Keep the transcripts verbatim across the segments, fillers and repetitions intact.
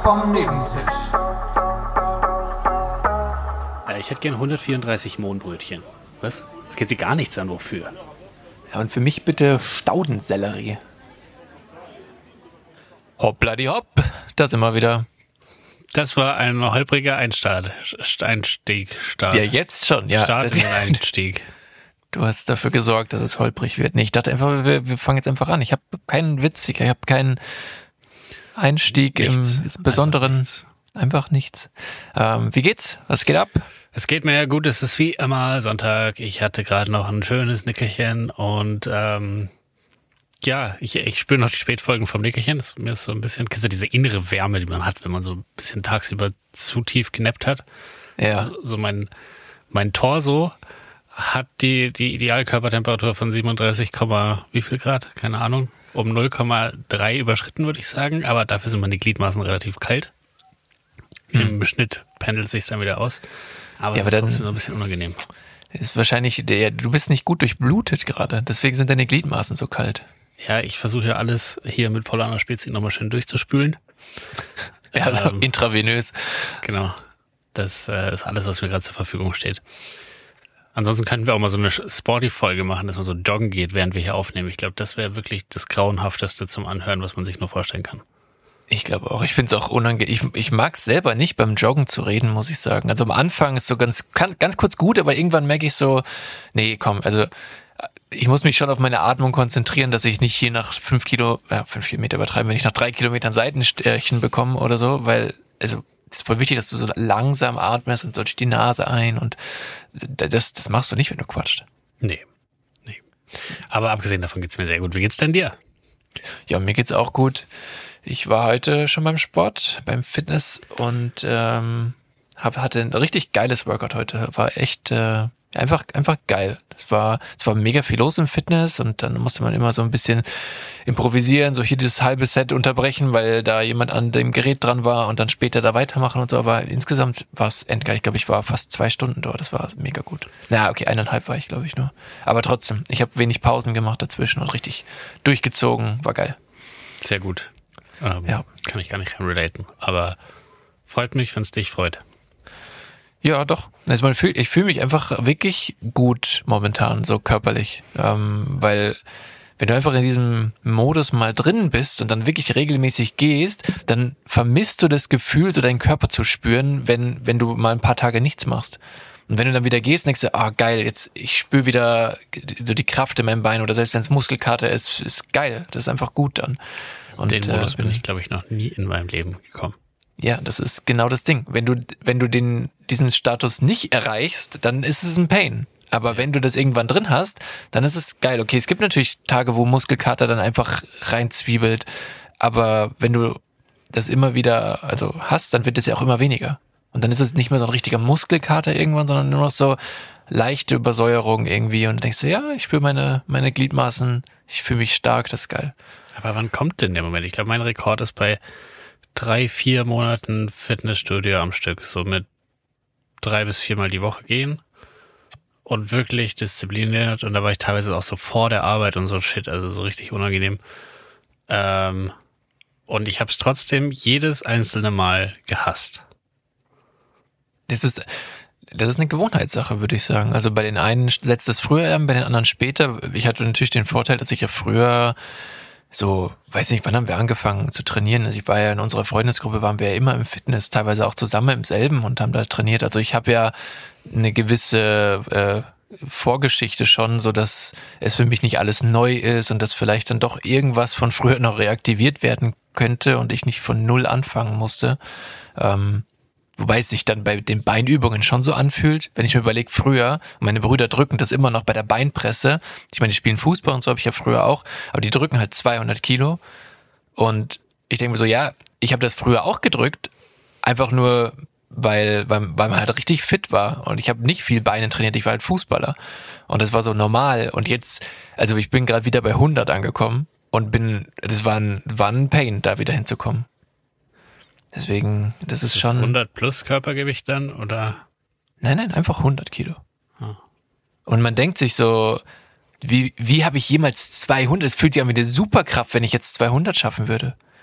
vom Nebentisch. Äh, ich hätte gern hundertvierunddreißig Mohnbrötchen. Was? Das geht sie gar nichts an, wofür? Ja, und für mich bitte Staudensellerie. Hoppla die hopp, da sind wir wieder. Das war ein holpriger Einstart. Einstieg, Start. Ja, jetzt schon, ja. Start in den Einstieg. Du hast dafür gesorgt, dass es holprig wird. Nee, ich dachte einfach, wir, wir fangen jetzt einfach an. Ich habe keinen Witz, ich habe keinen Einstieg nichts. im Besonderen. Einfach nichts. Einfach nichts. Ähm, wie geht's? Was geht ab? Es geht mir ja gut, es ist wie immer Sonntag. Ich hatte gerade noch ein schönes Nickerchen und ähm, ja, ich, ich spüre noch die Spätfolgen vom Nickerchen. Das, mir ist so ein bisschen, kennst du diese innere Wärme, die man hat, wenn man so ein bisschen tagsüber zu tief genappt hat. Ja. Also, so mein, mein Torso hat die, die Idealkörpertemperatur von siebenunddreißig, wie viel Grad? Keine Ahnung. Um null Komma drei überschritten, würde ich sagen. Aber dafür sind meine Gliedmaßen relativ kalt. Hm. Im Schnitt pendelt sich dann wieder aus. Aber ja, es aber ist trotzdem noch ein bisschen unangenehm. Ist wahrscheinlich, der, du bist nicht gut durchblutet gerade. Deswegen sind deine Gliedmaßen so kalt. Ja, ich versuche ja alles hier mit Polana Spezi nochmal schön durchzuspülen. Ja, also ähm, intravenös. Genau. Das äh, ist alles, was mir gerade zur Verfügung steht. Ansonsten könnten wir auch mal so eine Sporty-Folge machen, dass man so joggen geht, während wir hier aufnehmen. Ich glaube, das wäre wirklich das Grauenhafteste zum Anhören, was man sich nur vorstellen kann. Ich glaube auch. Ich finde es auch unangenehm. Ich, ich mag es selber nicht, beim Joggen zu reden, muss ich sagen. Also am Anfang ist so ganz, kann, ganz kurz gut, aber irgendwann merke ich so, nee, komm, also ich muss mich schon auf meine Atmung konzentrieren, dass ich nicht hier nach fünf Kilo, ja, fünf Kilometer übertreiben, wenn ich nach drei Kilometern Seitenstärchen bekomme oder so, weil, also, es ist voll wichtig, dass du so langsam atmest und so durch die Nase ein und das, das machst du nicht, wenn du quatscht. Nee, nee. Aber abgesehen davon geht's mir sehr gut. Wie geht's denn dir? Ja, mir geht's auch gut. Ich war heute schon beim Sport, beim Fitness und ähm, hab, hatte ein richtig geiles Workout heute. War echt äh, einfach einfach geil. Es war es war mega viel los im Fitness und dann musste man immer so ein bisschen improvisieren, so hier das halbe Set unterbrechen, weil da jemand an dem Gerät dran war und dann später da weitermachen und so. Aber insgesamt war es endgeil. Ich glaube, ich war fast zwei Stunden dort. Das war mega gut. Na, okay, eineinhalb war ich, glaube ich, nur. Aber trotzdem, ich habe wenig Pausen gemacht dazwischen und richtig durchgezogen. War geil. Sehr gut. Ähm, ja. Kann ich gar nicht relaten. Aber freut mich, wenn es dich freut. Ja, doch. Also man fühl, ich fühle mich einfach wirklich gut momentan, so körperlich. Ähm, weil wenn du einfach in diesem Modus mal drin bist und dann wirklich regelmäßig gehst, dann vermisst du das Gefühl, so deinen Körper zu spüren, wenn wenn du mal ein paar Tage nichts machst. Und wenn du dann wieder gehst, denkst du, ah geil, jetzt ich spüre wieder so die Kraft in meinem Bein oder selbst wenn es Muskelkater ist, ist geil. Das ist einfach gut dann. Und den Modus äh, bin ich, glaube ich, noch nie in meinem Leben gekommen. Ja, das ist genau das Ding. Wenn du, wenn du den, diesen Status nicht erreichst, dann ist es ein Pain. Aber ja. Wenn du das irgendwann drin hast, dann ist es geil. Okay, es gibt natürlich Tage, wo Muskelkater dann einfach reinzwiebelt. Aber wenn du das immer wieder, also hast, dann wird es ja auch immer weniger. Und dann ist es nicht mehr so ein richtiger Muskelkater irgendwann, sondern nur noch so leichte Übersäuerung irgendwie. Und dann denkst du, ja, ich spüre meine, meine Gliedmaßen, ich fühle mich stark, das ist geil. Aber wann kommt denn der Moment? Ich glaube, mein Rekord ist bei drei, vier Monaten Fitnessstudio am Stück. So mit drei bis viermal die Woche gehen. Und wirklich diszipliniert. Und da war ich teilweise auch so vor der Arbeit und so Shit. Also so richtig unangenehm. Ähm, und ich habe es trotzdem jedes einzelne Mal gehasst. Das ist... Das ist eine Gewohnheitssache, würde ich sagen. Also bei den einen setzt es früher an, bei den anderen später. Ich hatte natürlich den Vorteil, dass ich ja früher so, weiß nicht, wann haben wir angefangen zu trainieren? Also ich war ja in unserer Freundesgruppe, waren wir ja immer im Fitness, teilweise auch zusammen im selben und haben da trainiert. Also ich habe ja eine gewisse äh, Vorgeschichte schon, so dass es für mich nicht alles neu ist und dass vielleicht dann doch irgendwas von früher noch reaktiviert werden könnte und ich nicht von null anfangen musste. Ähm, Wobei es sich dann bei den Beinübungen schon so anfühlt, wenn ich mir überlege, früher, meine Brüder drücken das immer noch bei der Beinpresse, ich meine, die spielen Fußball und so habe ich ja früher auch, aber die drücken halt zweihundert Kilo und ich denke mir so, ja, ich habe das früher auch gedrückt, einfach nur, weil, weil, weil man halt richtig fit war und ich habe nicht viel Beine trainiert, ich war halt Fußballer und das war so normal und jetzt, also ich bin gerade wieder bei hundert angekommen und bin, das war ein, war ein Pain, da wieder hinzukommen. Deswegen, das ist, ist schon... hundert plus Körpergewicht dann, oder? Nein, nein, einfach hundert Kilo. Oh. Und man denkt sich so, wie wie habe ich jemals zweihundert? Es fühlt sich an wie eine Superkraft, wenn ich jetzt zweihundert schaffen würde.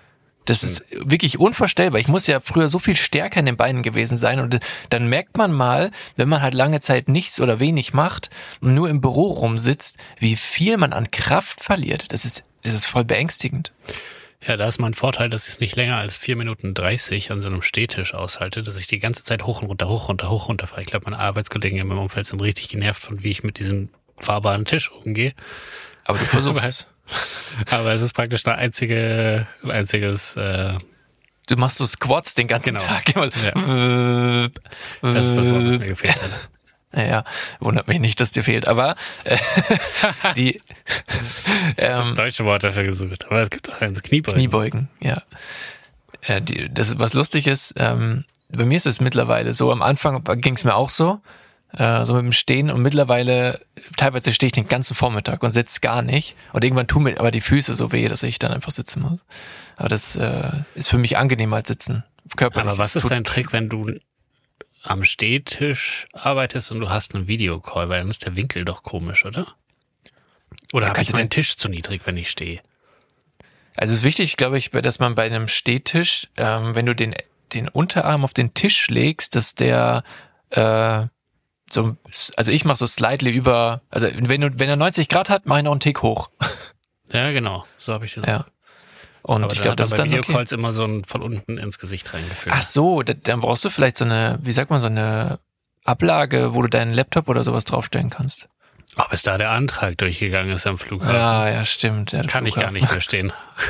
Das ist wirklich unvorstellbar. Ich muss ja früher so viel stärker in den Beinen gewesen sein und dann merkt man mal, wenn man halt lange Zeit nichts oder wenig macht und nur im Büro rumsitzt, wie viel man an Kraft verliert. Das ist, das ist voll beängstigend. Ja, da ist mein Vorteil, dass ich es nicht länger als vier Minuten dreißig an so einem Stehtisch aushalte, dass ich die ganze Zeit hoch und runter, hoch, runter, hoch, runter fahre. Ich glaube, meine Arbeitskollegen in meinem Umfeld sind richtig genervt von, wie ich mit diesem fahrbaren Tisch umgehe. Aber du versuchst es. Aber es ist praktisch eine einzige, ein einziges... Äh, du machst so Squats den ganzen genau. Tag. Immer. Ja. Das ist das Wort, was mir gefehlt hat. Naja, wundert mich nicht, dass dir fehlt. Aber äh, die... ähm, das deutsche Wort dafür gesucht. Aber es gibt auch eins, Kniebeugen. Kniebeugen, ja. Äh, die, das, was lustig ist, ähm, bei mir ist es mittlerweile so, am Anfang ging es mir auch so, äh, so mit dem Stehen und mittlerweile, teilweise stehe ich den ganzen Vormittag und sitze gar nicht und irgendwann tun mir aber die Füße so weh, dass ich dann einfach sitzen muss. Aber das äh, ist für mich angenehmer als sitzen. Körperlich. Aber was ist dein Trick, wenn du am Stehtisch arbeitest und du hast einen Videocall, weil dann ist der Winkel doch komisch, oder? Oder habe ich meinen Tisch zu niedrig, wenn ich stehe? Also es ist wichtig, glaube ich, dass man bei einem Stehtisch, ähm, wenn du den den Unterarm auf den Tisch legst, dass der äh, so, also ich mache so slightly über, also wenn du wenn er neunzig Grad hat, mache ich noch einen Tick hoch. Ja, genau, so habe ich den. Ja. Und aber ich glaube, das ist bei dann Videocalls okay. immer so ein von unten ins Gesicht reingefüllt. Ach so, dann brauchst du vielleicht so eine, wie sagt man, so eine Ablage, wo du deinen Laptop oder sowas draufstellen kannst. Ob es da der Antrag durchgegangen ist am Flughafen? Ja, ja, stimmt. Ja, Kann Flughafen. ich gar nicht verstehen.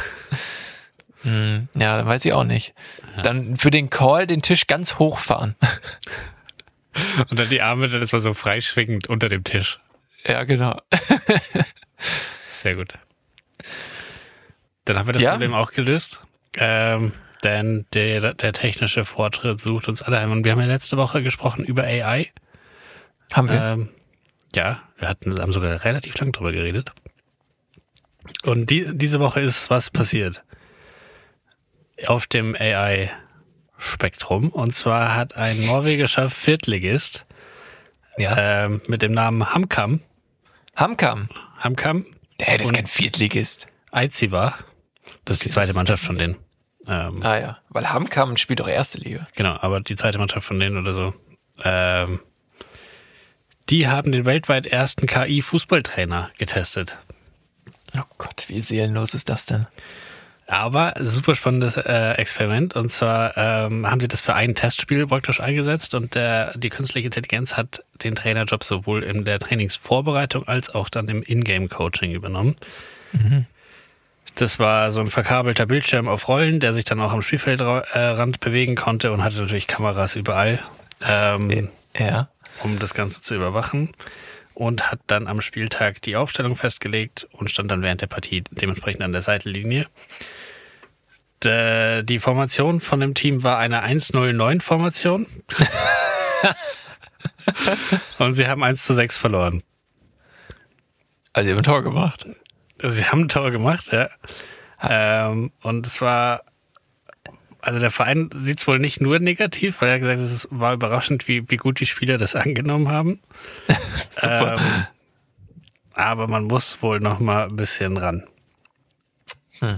hm, ja, dann weiß ich auch nicht. Ja. Dann für den Call den Tisch ganz hochfahren. Und dann die Arme dann ist mal so freischwingend unter dem Tisch. Ja, genau. Sehr gut. Dann haben wir das ja? Problem auch gelöst. Ähm, denn der, der technische Fortschritt sucht uns alle ein. Und wir haben ja letzte Woche gesprochen über A I. Haben wir? Ähm, ja, wir hatten, haben sogar relativ lang drüber geredet. Und die, diese Woche ist was passiert. Auf dem A I-Spektrum. Und zwar hat ein norwegischer Viertligist ja. ähm, mit dem Namen HamKam. HamKam? HamKam. Nee, das ist kein Viertligist. Aiziva. Das ist die zweite Mannschaft von denen. Ähm, ah ja, weil HamKam spielt doch erste Liga. Genau, aber die zweite Mannschaft von denen oder so. Ähm, die haben den weltweit ersten K I-Fußballtrainer getestet. Oh Gott, wie seelenlos ist das denn? Aber super spannendes äh, Experiment. Und zwar ähm, haben sie das für ein Testspiel praktisch eingesetzt und der, die künstliche Intelligenz hat den Trainerjob sowohl in der Trainingsvorbereitung als auch dann im Ingame-Coaching übernommen. Mhm. Das war so ein verkabelter Bildschirm auf Rollen, der sich dann auch am Spielfeldrand bewegen konnte und hatte natürlich Kameras überall, ähm, ja. um das Ganze zu überwachen. Und hat dann am Spieltag die Aufstellung festgelegt und stand dann während der Partie dementsprechend an der Seitenlinie. De, die Formation von dem Team war eine eins null neun Formation. Und sie haben eins zu sechs verloren. Also sie haben ein Tor gemacht. Sie haben ein Tor gemacht, ja. Ähm, und es war, also der Verein sieht es wohl nicht nur negativ, weil er gesagt hat, es war überraschend, wie, wie gut die Spieler das angenommen haben. Super. Ähm, aber man muss wohl noch mal ein bisschen ran. Hm.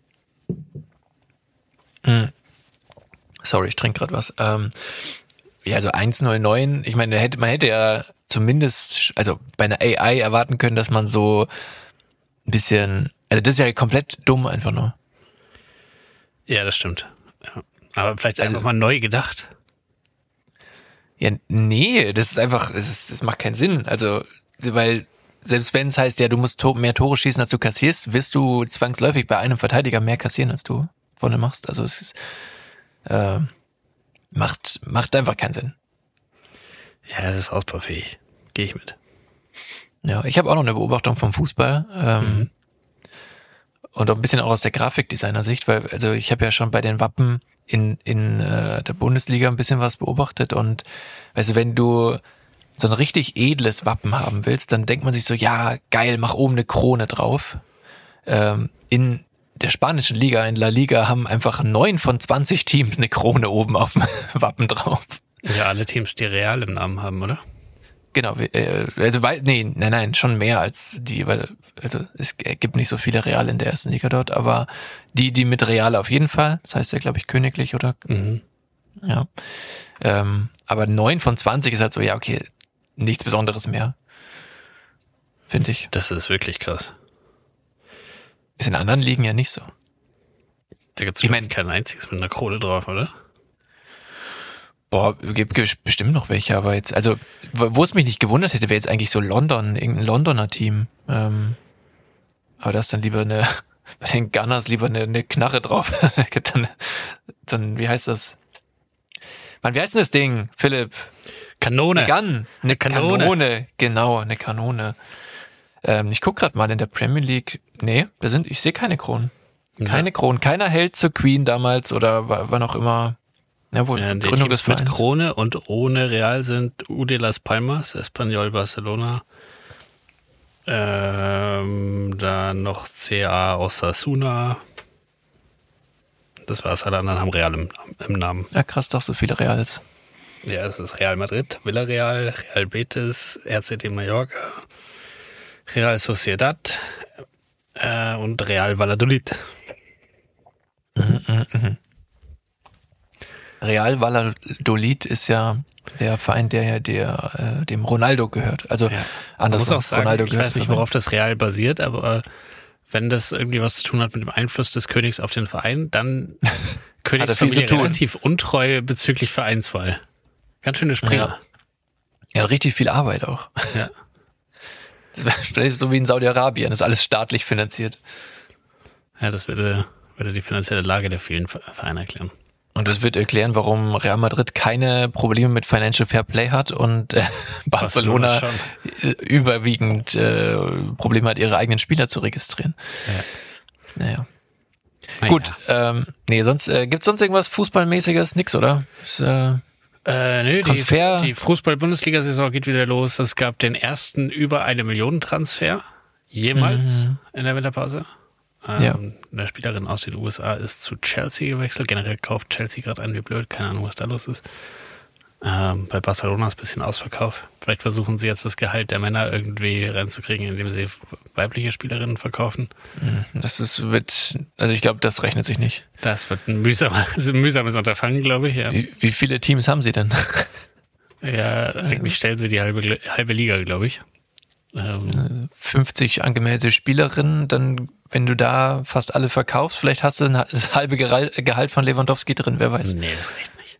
Hm. Sorry, ich trinke gerade was. Ähm, ja, also eins null neun, ich meine, hätte, man hätte ja zumindest, also bei einer A I erwarten können, dass man so ein bisschen, also das ist ja komplett dumm einfach nur. Ja, das stimmt. Ja. Aber vielleicht also, einfach mal neu gedacht. Ja, nee, das ist einfach, das, ist, das macht keinen Sinn. Also, weil selbst wenn es heißt, ja, du musst mehr Tore schießen, als du kassierst, wirst du zwangsläufig bei einem Verteidiger mehr kassieren, als du vorne machst. Also es ist, äh, macht, macht einfach keinen Sinn. Ja, es ist ausbaufähig. Gehe ich mit. Ja, ich habe auch noch eine Beobachtung vom Fußball. Ähm, mhm. Und auch ein bisschen auch aus der Grafikdesigner-Sicht, weil also ich habe ja schon bei den Wappen in in äh, der Bundesliga ein bisschen was beobachtet und weißt du, wenn du so ein richtig edles Wappen haben willst, dann denkt man sich so, ja, geil, mach oben eine Krone drauf. Ähm, in der spanischen Liga, in La Liga, haben einfach neun von zwanzig Teams eine Krone oben auf dem Wappen drauf. Ja, alle Teams, die Real im Namen haben, oder? Genau, äh, also nee, nein, nein, schon mehr als die, weil also es gibt nicht so viele Real in der ersten Liga dort, aber die, die mit Real auf jeden Fall, das heißt ja, glaube ich, Königlich oder, Mhm. ja. Ähm, aber neun von zwanzig ist halt so, ja, okay, nichts Besonderes mehr. Finde ich. Das ist wirklich krass. Ist in anderen Ligen ja nicht so. Da gibt es Ich mein- kein einziges mit einer Krone drauf, oder? Boah, gibt, gibt bestimmt noch welche, aber jetzt, also, wo wo es mich nicht gewundert hätte, wäre jetzt eigentlich so London, irgendein Londoner Team. Ähm, aber da ist dann lieber eine, bei den Gunners lieber eine, eine Knarre drauf. dann, dann, wie heißt das? Mann, wie heißt denn das Ding, Philipp? Kanone. Eine Gun, eine Kanone. Kanone. Genau, eine Kanone. Ähm, ich guck gerade mal in der Premier League. Nee, da sind, ich sehe keine Kronen. Keine Ja. Kronen. Keiner hält zur Queen damals oder wa- wann auch immer. Ja, wohl, Ja, die Gründung des Teams mit Vereins. Krone und ohne Real sind U D Las Palmas, Espanyol Barcelona, ähm, dann noch C A Osasuna. Das war's, alle anderen haben Real im, im Namen. Ja, krass, doch so viele Reals. Ja, es ist Real Madrid, Villarreal, Real Betis, R C D Mallorca, Real Sociedad äh, und Real Valladolid. Real Valladolid ist ja der Verein, der ja der, äh, dem Ronaldo gehört. Also Ja. Man anders muss auch sagen, Ronaldo ich gehört weiß nicht, Verein. worauf das Real basiert, aber wenn das irgendwie was zu tun hat mit dem Einfluss des Königs auf den Verein, dann Königsfamilie zu tun. relativ untreu bezüglich Vereinswahl. Ganz schöne Springer. Ja, richtig viel Arbeit auch. Ja. Das wäre vielleicht so wie in Saudi-Arabien, das ist alles staatlich finanziert. Ja, das würde, würde die finanzielle Lage der vielen Vereine erklären. Und das wird erklären, warum Real Madrid keine Probleme mit Financial Fair Play hat und äh, Barcelona, Barcelona äh, überwiegend äh, Probleme hat, ihre eigenen Spieler zu registrieren. Ja. Naja. Naja. Gut, ähm, nee, sonst äh, gibt's sonst irgendwas Fußballmäßiges? Nix, oder? Ist, äh, Äh, nö, Transfer. die, die Fußball-Bundesliga-Saison geht wieder los. Es gab den ersten über eine Million Transfer jemals Mhm. in der Winterpause. Ähm, Ja. Eine Spielerin aus den U S A ist zu Chelsea gewechselt. Generell kauft Chelsea gerade ein wie blöd. Keine Ahnung, was da los ist. Ähm, bei Barcelona ist ein bisschen Ausverkauf. Vielleicht versuchen sie jetzt das Gehalt der Männer irgendwie reinzukriegen, indem sie weibliche Spielerinnen verkaufen. das ist, wird, also ich glaube, das rechnet sich nicht. Das wird ein mühsames, ein mühsames Unterfangen, glaube ich. Ja, Wie, wie viele Teams haben sie denn? ja eigentlich stellen sie die halbe, halbe Liga, glaube ich. Ähm, fünfzig angemeldete Spielerinnen, dann, wenn du da fast alle verkaufst, vielleicht hast du ein, das halbe Gehalt Gehalt von Lewandowski drin, wer weiß. Nee, das reicht nicht.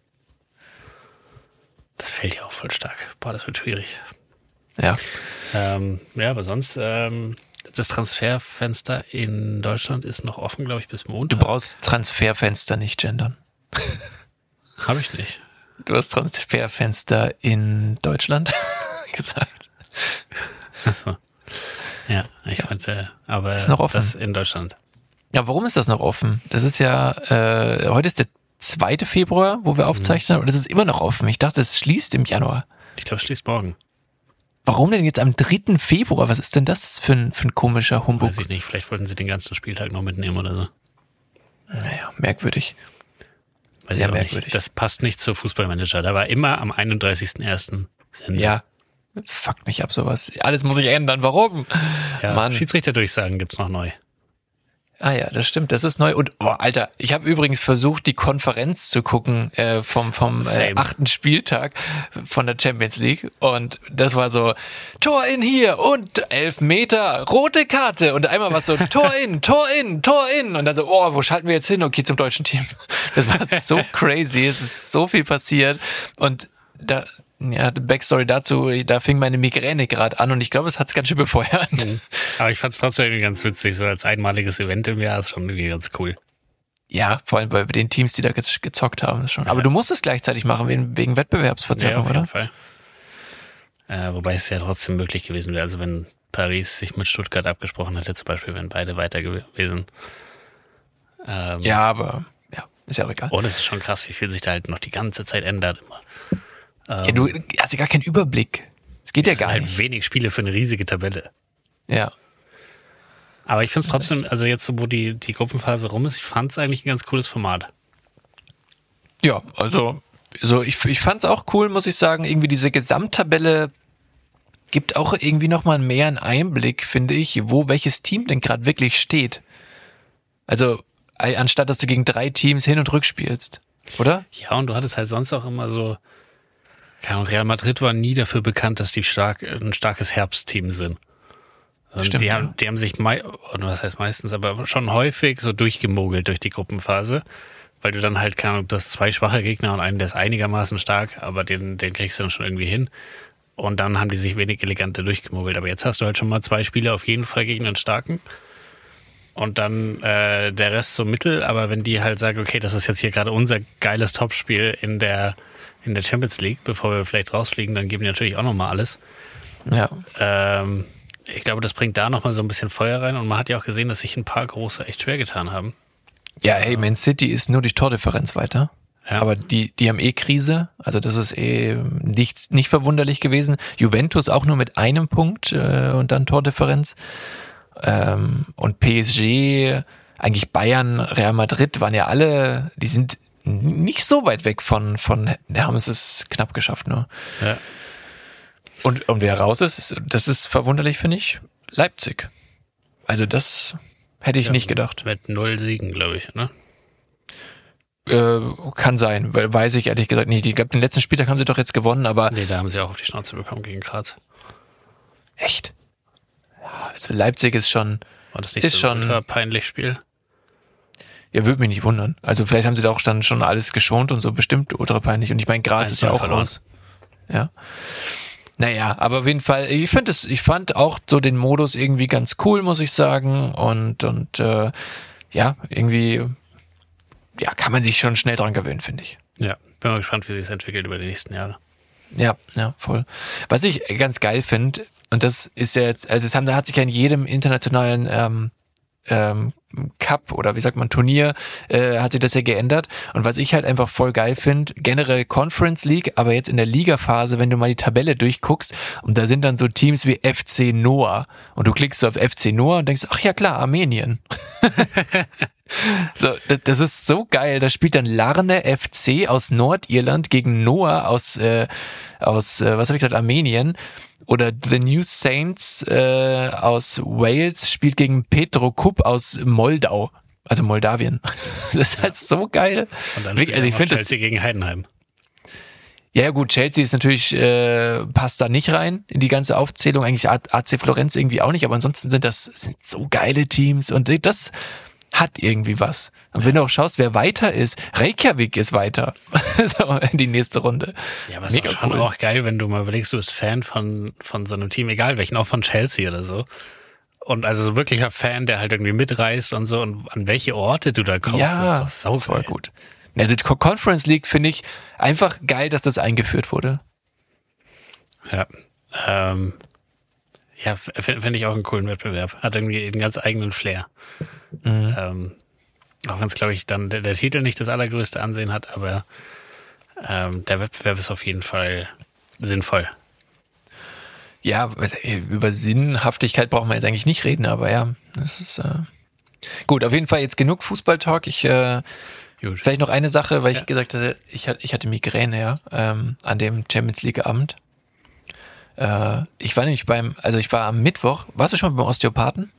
Das fällt ja auch voll stark. Boah, das wird schwierig. Ja. Ähm, ja, aber sonst, ähm, das Transferfenster in Deutschland ist noch offen, glaube ich, bis Du Montag. brauchst Transferfenster nicht gendern. Habe ich nicht. Du hast Transferfenster in Deutschland gesagt. Achso. Ja, ich fand, äh, aber Ist noch offen. das in Deutschland. Ja, warum ist das noch offen? Das ist ja, äh, heute ist der zweite Februar, wo wir aufzeichnen, und das ist immer noch offen. Ich dachte, es schließt im Januar. Ich glaube, es schließt morgen. Warum denn jetzt am dritten Februar? Was ist denn das für ein, für ein komischer Humbug? Weiß ich nicht. Vielleicht wollten sie den ganzen Spieltag noch mitnehmen oder so. Naja, merkwürdig. Weiß Sehr ich auch merkwürdig. Nicht. Das passt nicht zur Fußballmanager. Da war immer am einunddreißigsten ersten Sense. Ja, fuckt mich ab sowas. Alles muss sich ändern. Warum? ja Mann. Schiedsrichterdurchsagen gibt's noch neu. Ah ja, das stimmt, das ist neu. Und oh, Alter, ich habe übrigens versucht, die Konferenz zu gucken äh, vom vom äh, Same. achten Spieltag von der Champions League. Und das war so, Tor in hier und elf Meter, rote Karte. Und einmal war es so, Tor in, Tor in, Tor in. Und dann so, oh, wo schalten wir jetzt hin? Okay, zum deutschen Team. Das war so crazy, es ist so viel passiert. Und da, ja, die Backstory dazu, da fing meine Migräne gerade an und ich glaube, es hat's ganz schön befeuert. Aber ich fand's trotzdem irgendwie ganz witzig. So als einmaliges Event im Jahr ist schon irgendwie ganz cool. Ja, vor allem bei den Teams, die da ge- gezockt haben, ist schon. Aber du musst es gleichzeitig machen, wegen, wegen Wettbewerbsverzerrung, auf oder? jeden Fall. Äh, wobei es ja trotzdem möglich gewesen wäre. Also wenn Paris sich mit Stuttgart abgesprochen hätte, zum Beispiel, wenn beide weiter gewesen. Ähm, Ja, aber ja, ist ja auch egal. Und es ist schon krass, wie viel sich da halt noch die ganze Zeit ändert immer. Ja, du hast ja gar keinen Überblick. Es geht ja Es sind gar halt nicht. wenig Spiele für eine riesige Tabelle. Ja. Aber ich finde es trotzdem, also jetzt, so, wo die, die Gruppenphase rum ist, ich fand es eigentlich ein ganz cooles Format. Ja, also, so ich, ich fand's auch cool, muss ich sagen, irgendwie diese Gesamttabelle gibt auch irgendwie nochmal mehr einen Einblick, finde ich, wo welches Team denn gerade wirklich steht. Also, anstatt dass du gegen drei Teams Hin- und Rückspielst, oder? Ja, und du hattest halt sonst auch immer so, keine Ahnung, Real Madrid war nie dafür bekannt, dass die stark ein starkes Herbstteam sind. Also Stimmt, die ja. haben, die haben sich, mei oder was heißt meistens, aber schon häufig so durchgemogelt durch die Gruppenphase, weil du dann halt, keine Ahnung, das zwei schwache Gegner und einen, der ist einigermaßen stark, aber den, den kriegst du dann schon irgendwie hin. Und dann haben die sich wenig eleganter durchgemogelt. Aber jetzt hast du halt schon mal zwei Spiele auf jeden Fall gegen einen starken. Und dann äh, der Rest so mittel, aber wenn die halt sagen, okay, das ist jetzt hier gerade unser geiles Topspiel in der in der Champions League, bevor wir vielleicht rausfliegen, dann geben die natürlich auch nochmal alles. Ja. Ähm, ich glaube, das bringt da nochmal so ein bisschen Feuer rein und man hat ja auch gesehen, dass sich ein paar große echt schwer getan haben. Ja, hey, Man City ist nur durch Tordifferenz weiter. Ja. Aber die, die haben eh Krise, also das ist eh nicht, nicht verwunderlich gewesen. Juventus auch nur mit einem Punkt äh, und dann Tordifferenz. Ähm, und P S G, eigentlich Bayern, Real Madrid waren ja alle, die sind nicht so weit weg von, von, ja, haben es es knapp geschafft nur. Ja. Und, und wer raus ist, das ist verwunderlich, finde ich, Leipzig. Also das hätte ich Ja, nicht gedacht. Mit null Siegen, glaube ich, ne? Äh, kann sein, weil weiß ich ehrlich gesagt nicht. Ich glaube, den letzten Spieltag haben sie doch jetzt gewonnen, aber Nee, da haben sie auch auf die Schnauze bekommen gegen Graz. echt. Ja, also Leipzig ist schon, War das nicht ist so schon, ein ultra peinlich Spiel? ja, würde mich nicht wundern. Also vielleicht haben sie da auch dann schon alles geschont und so, bestimmt ultra peinlich. Und ich meine, Graz ist ja auch verloren. raus. Ja. Naja, aber auf jeden Fall, ich finde es, ich fand auch so den Modus irgendwie ganz cool, muss ich sagen. Und, und äh, ja, irgendwie, ja, kann man sich schon schnell dran gewöhnen, finde ich. Ja, bin mal gespannt, wie sich es entwickelt über die nächsten Jahre. Ja, ja, voll. Was ich ganz geil finde, und das ist ja jetzt, also es haben, da hat sich ja in jedem internationalen ähm, ähm, Cup oder wie sagt man, Turnier, äh, hat sich das ja geändert. Und was ich halt einfach voll geil finde, generell Conference League, aber jetzt in der Ligaphase, wenn du mal die Tabelle durchguckst, und da sind dann so Teams wie F C Noah. Und du klickst so auf F C Noah und denkst, ach ja klar, Armenien. So, das ist so geil. Da spielt dann Larne F C aus Nordirland gegen Noah aus, äh, aus äh, was habe ich gesagt, Armenien. Oder The New Saints äh, aus Wales spielt gegen Petro Kup aus Moldau, also Moldawien. Das ist halt so geil. Und dann Wirklich, also ich finde das, Chelsea gegen Heidenheim. ja gut, Chelsea ist natürlich, äh, passt da nicht rein in die ganze Aufzählung, eigentlich A C Florenz irgendwie auch nicht, aber ansonsten sind das sind so geile Teams und das hat irgendwie was. Und wenn du auch schaust, wer weiter ist, Reykjavik ist weiter so, in die nächste Runde. Ja, aber es ist Mega auch schon cool. auch geil, wenn du mal überlegst, du bist Fan von, von so einem Team, egal welchen, auch von Chelsea oder so. Und also so wirklicher Fan, der halt irgendwie mitreist und so und an welche Orte du da kommst, Ja, ist doch so voll geil. gut. Also die Conference League finde ich einfach geil, dass das eingeführt wurde. Ja, ähm, ja, finde ich auch einen coolen Wettbewerb. Hat irgendwie einen ganz eigenen Flair. Mhm. Ähm, auch wenn es, glaube ich, dann der, der Titel nicht das allergrößte Ansehen hat, aber ähm, der Wettbewerb ist auf jeden Fall sinnvoll. Ja, über Sinnhaftigkeit brauchen wir jetzt eigentlich nicht reden, aber ja, das ist äh gut. Auf jeden Fall jetzt genug Fußballtalk. Ich äh, Gut. vielleicht noch eine Sache, weil ich Ja. gesagt hatte, ich hatte, ich hatte Migräne ja ähm, an dem Champions League Abend. Äh, ich war nämlich beim, also ich war am Mittwoch. Warst du schon beim Osteopathen?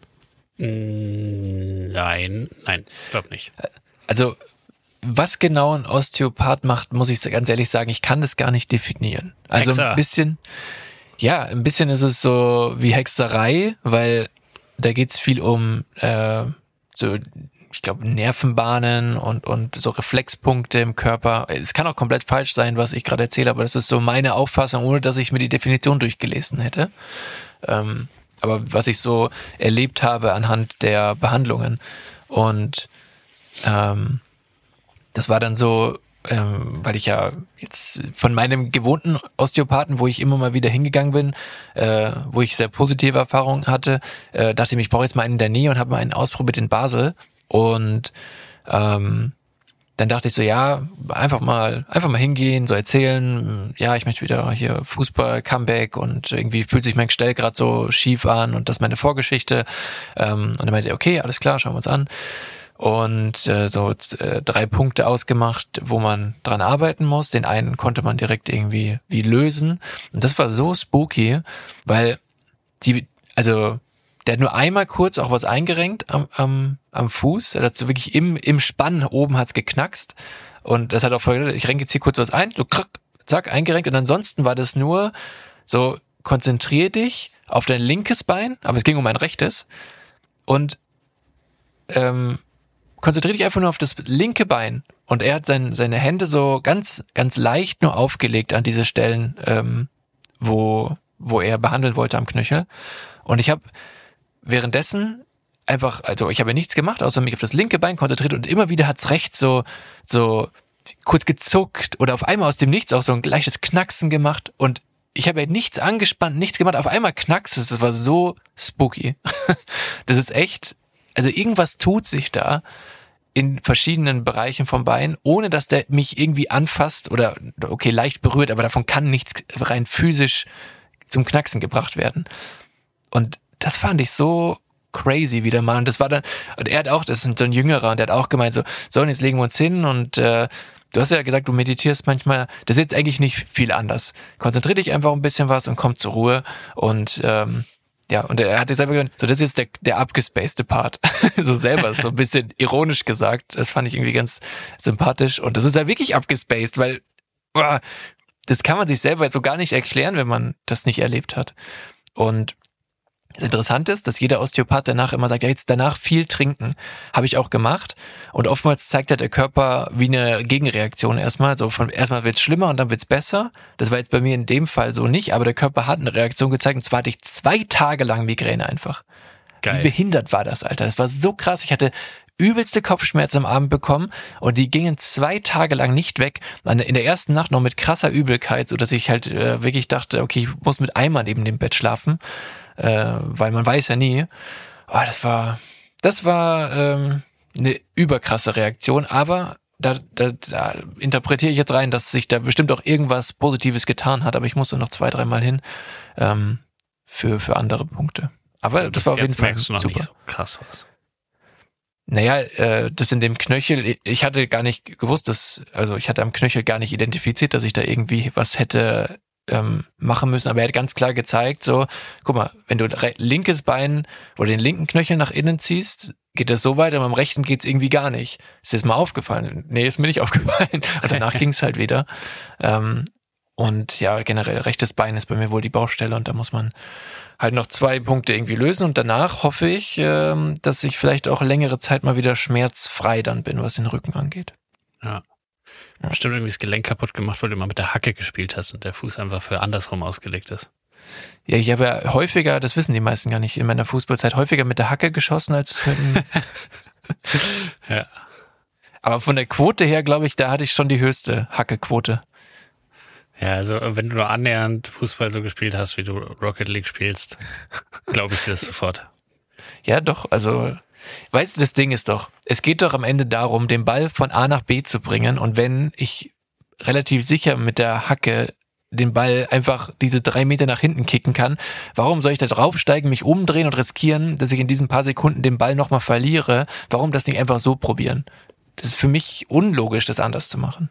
Mm, Nein, nein, glaub nicht. Also was genau ein Osteopath macht, muss ich ganz ehrlich sagen, ich kann das gar nicht definieren. Also Hexer. ein bisschen, ja, ein bisschen ist es so wie Hexerei, weil da geht's viel um äh, so, ich glaube, Nervenbahnen und und so Reflexpunkte im Körper. Es kann auch komplett falsch sein, was ich gerade erzähle, aber das ist so meine Auffassung, ohne dass ich mir die Definition durchgelesen hätte. Ähm, aber was ich so erlebt habe anhand der Behandlungen. Und ähm, das war dann so, ähm, weil ich ja jetzt von meinem gewohnten Osteopathen, wo ich immer mal wieder hingegangen bin, äh, wo ich sehr positive Erfahrungen hatte, äh, dachte ich mir, ich brauche jetzt mal einen in der Nähe und habe mal einen ausprobiert in Basel. Und ähm, dann dachte ich so, ja, einfach mal, einfach mal hingehen, so erzählen, ja, ich möchte wieder hier Fußball, Comeback und irgendwie fühlt sich mein Gestell gerade so schief an und das ist meine Vorgeschichte. Ähm, und dann meinte er, okay, alles klar, schauen wir uns an. und äh, so äh, drei Punkte ausgemacht, wo man dran arbeiten muss. Den einen konnte man direkt irgendwie wie lösen. Und das war so spooky, weil die, also der hat nur einmal kurz auch was eingerenkt am, am, am Fuß. Er hat so wirklich im, im Spann oben hat's geknackst. Und das hat auch vorher, ich renke jetzt hier kurz was ein, so krack, zack, eingerenkt. Und ansonsten war das nur so, konzentrier dich auf dein linkes Bein, aber es ging um mein rechtes. Und ähm, konzentrier dich einfach nur auf das linke Bein. Und er hat sein, seine Hände so ganz, ganz leicht nur aufgelegt an diese Stellen, ähm, wo, wo er behandeln wollte am Knöchel. Und ich habe währenddessen einfach, also ich habe ja nichts gemacht, außer mich auf das linke Bein konzentriert und immer wieder hat's rechts so, so kurz gezuckt oder auf einmal aus dem Nichts auch so ein leichtes Knacksen gemacht und ich habe ja nichts angespannt, nichts gemacht, auf einmal knackst es, das war so spooky. Das ist echt, also irgendwas tut sich da in verschiedenen Bereichen vom Bein, ohne dass der mich irgendwie anfasst oder, okay, leicht berührt, aber davon kann nichts rein physisch zum Knacksen gebracht werden. Und das fand ich so crazy wieder mal. Und das war dann, und er hat auch, das ist so ein Jüngerer, und der hat auch gemeint so, so, und jetzt legen wir uns hin und äh, du hast ja gesagt, du meditierst manchmal, das ist jetzt eigentlich nicht viel anders. Konzentrier dich einfach ein bisschen was und komm zur Ruhe. Und ähm, ja, und er hat selber gesagt, so, das ist jetzt der, der abgespacede Part. So selber, so ein bisschen ironisch gesagt. Das fand ich irgendwie ganz sympathisch. Und das ist ja wirklich abgespaced, weil boah, das kann man sich selber jetzt so gar nicht erklären, wenn man das nicht erlebt hat. Und das Interessante ist, dass jeder Osteopath danach immer sagt, ja, jetzt danach viel trinken. Habe ich auch gemacht. Und oftmals zeigt halt der Körper wie eine Gegenreaktion erstmal. So von erstmal wird's schlimmer und dann wird's besser. Das war jetzt bei mir in dem Fall so nicht, aber der Körper hat eine Reaktion gezeigt. Und zwar hatte ich zwei Tage lang Migräne einfach. Geil. Wie behindert war das, Alter? Das war so krass. Ich hatte übelste Kopfschmerzen am Abend bekommen und die gingen zwei Tage lang nicht weg. In der ersten Nacht noch mit krasser Übelkeit, so dass ich halt äh, wirklich dachte, okay, ich muss mit Eimer neben dem Bett schlafen. Äh, weil man weiß ja nie. Oh, das war, das war ähm, eine überkrasse Reaktion, aber da, da, da interpretiere ich jetzt rein, dass sich da bestimmt auch irgendwas Positives getan hat, aber ich musste noch zwei, dreimal hin ähm, für für andere Punkte. Aber das, das war auf jeden Fall merkst du noch super. Nicht so krass was. Naja, äh, das in dem Knöchel, ich hatte gar nicht gewusst, dass, also ich hatte am Knöchel gar nicht identifiziert, dass ich da irgendwie was hätte ähm, machen müssen, aber er hat ganz klar gezeigt, so, guck mal, wenn du linkes Bein oder den linken Knöchel nach innen ziehst, geht das so weit, aber am rechten geht's irgendwie gar nicht. Ist dir das mal aufgefallen? Nee, ist mir nicht aufgefallen. Und danach ging's halt wieder. Ähm, und ja, generell, rechtes Bein ist bei mir wohl die Baustelle und da muss man halt noch zwei Punkte irgendwie lösen und danach hoffe ich, ähm, dass ich vielleicht auch längere Zeit mal wieder schmerzfrei dann bin, was den Rücken angeht. Ja. Ja. Bestimmt irgendwie das Gelenk kaputt gemacht, weil du mal mit der Hacke gespielt hast und der Fuß einfach für andersrum ausgelegt ist. Ja, ich habe ja häufiger, das wissen die meisten gar nicht, in meiner Fußballzeit häufiger mit der Hacke geschossen als mit dem Ja. Aber von der Quote her, glaube ich, da hatte ich schon die höchste Hacke-Quote. Ja, also wenn du nur annähernd Fußball so gespielt hast, wie du Rocket League spielst, glaube ich dir das sofort. Ja, doch, also weißt du, das Ding ist doch, es geht doch am Ende darum, den Ball von A nach B zu bringen und wenn ich relativ sicher mit der Hacke den Ball einfach diese drei Meter nach hinten kicken kann, warum soll ich da draufsteigen, mich umdrehen und riskieren, dass ich in diesen paar Sekunden den Ball nochmal verliere? Warum das nicht einfach so probieren? Das ist für mich unlogisch, das anders zu machen.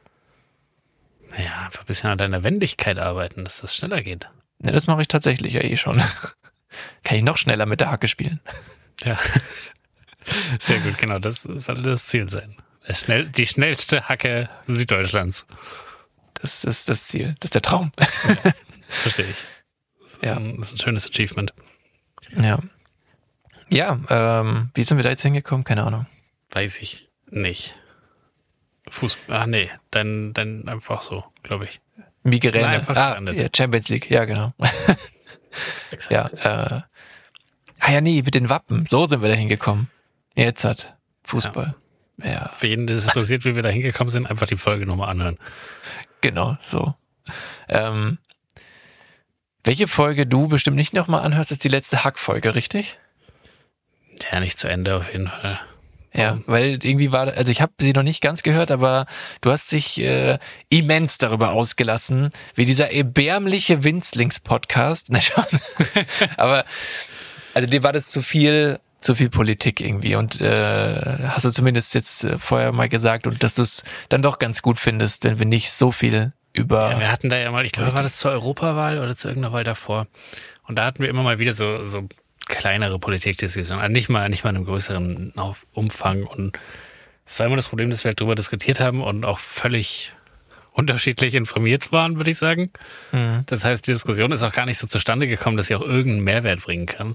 Ja, einfach ein bisschen an deiner Wendigkeit arbeiten, dass das schneller geht. Ja, das mache ich tatsächlich ja eh schon. Kann ich noch schneller mit der Hacke spielen. Ja. Sehr gut, genau, das soll das Ziel sein. Der schnell, die schnellste Hacke Süddeutschlands. Das ist das Ziel, das ist der Traum. Ja, verstehe ich. Das ist, ja. ein, das ist ein schönes Achievement. Ja. Ja, ähm, wie sind wir da jetzt hingekommen? Keine Ahnung. Weiß ich nicht. Fuß, ach nee, dann, dann einfach so, glaube ich. Migräne. Nein, einfach ah, gelandet. ja, Champions League, ja genau. Exakt. Ja, äh, ah ja, nee, mit den Wappen, so sind wir da hingekommen. Jetzt hat Fußball. Ja. ja. Für jeden, der es interessiert, wie wir da hingekommen sind, einfach die Folge nochmal anhören. Genau, so. Ähm, welche Folge du bestimmt nicht nochmal anhörst, ist die letzte Hack-Folge, richtig? Ja, nicht zu Ende auf jeden Fall. Ja, weil irgendwie war, also ich habe sie noch nicht ganz gehört, aber du hast dich äh, immens darüber ausgelassen, wie dieser erbärmliche Winzlings-Podcast. Na schon. Aber also dir war das zu viel zu viel Politik irgendwie und äh, hast du zumindest jetzt äh, vorher mal gesagt und dass du es dann doch ganz gut findest, wenn wir nicht so viel über... Ja, wir hatten da ja mal, ich glaube, war das zur Europawahl oder zu irgendeiner Wahl davor und da hatten wir immer mal wieder so, so kleinere Politikdiskussionen, also nicht mal, nicht mal in einem größeren Umfang und es war immer das Problem, dass wir halt darüber diskutiert haben und auch völlig unterschiedlich informiert waren, würde ich sagen. Mhm. Das heißt, die Diskussion ist auch gar nicht so zustande gekommen, dass sie auch irgendeinen Mehrwert bringen kann.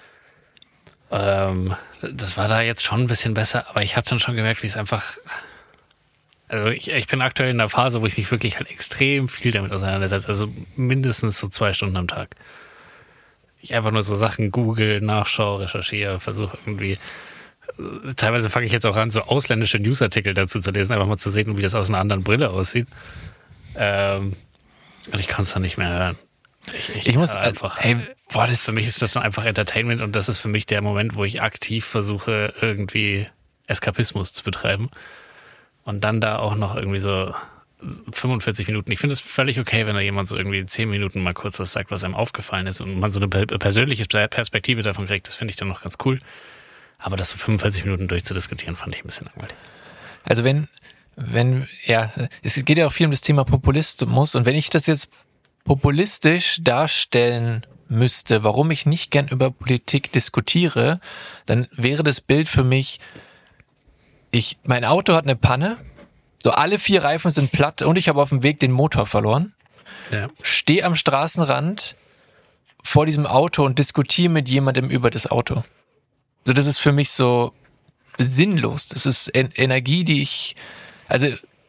Ähm, das war da jetzt schon ein bisschen besser, aber ich habe dann schon gemerkt, wie es einfach... Also ich, ich bin aktuell in einer Phase, wo ich mich wirklich halt extrem viel damit auseinandersetze. Also mindestens so zwei Stunden am Tag. Ich einfach nur so Sachen google, nachschaue, recherchiere, versuche irgendwie... Teilweise fange ich jetzt auch an, so ausländische Newsartikel dazu zu lesen, einfach mal zu sehen, wie das aus einer anderen Brille aussieht. Ähm, und ich kann es dann nicht mehr hören. Ich, ich, ich muss einfach. Hey, boah, das für mich ist das dann einfach Entertainment und das ist für mich der Moment, wo ich aktiv versuche, irgendwie Eskapismus zu betreiben. Und dann da auch noch irgendwie so fünfundvierzig Minuten. Ich finde es völlig okay, wenn da jemand so irgendwie zehn Minuten mal kurz was sagt, was einem aufgefallen ist und man so eine persönliche Perspektive davon kriegt. Das finde ich dann noch ganz cool. Aber das so fünfundvierzig Minuten durchzudiskutieren, fand ich ein bisschen langweilig. Also wenn, wenn, ja, es geht ja auch viel um das Thema Populismus und wenn ich das jetzt populistisch darstellen müsste, warum ich nicht gern über Politik diskutiere, dann wäre das Bild für mich, ich, mein Auto hat eine Panne, so alle vier Reifen sind platt und ich habe auf dem Weg den Motor verloren, ja. Stehe am Straßenrand vor diesem Auto und diskutiere mit jemandem über das Auto. So, das ist für mich so sinnlos. Das ist en- Energie, die ich, also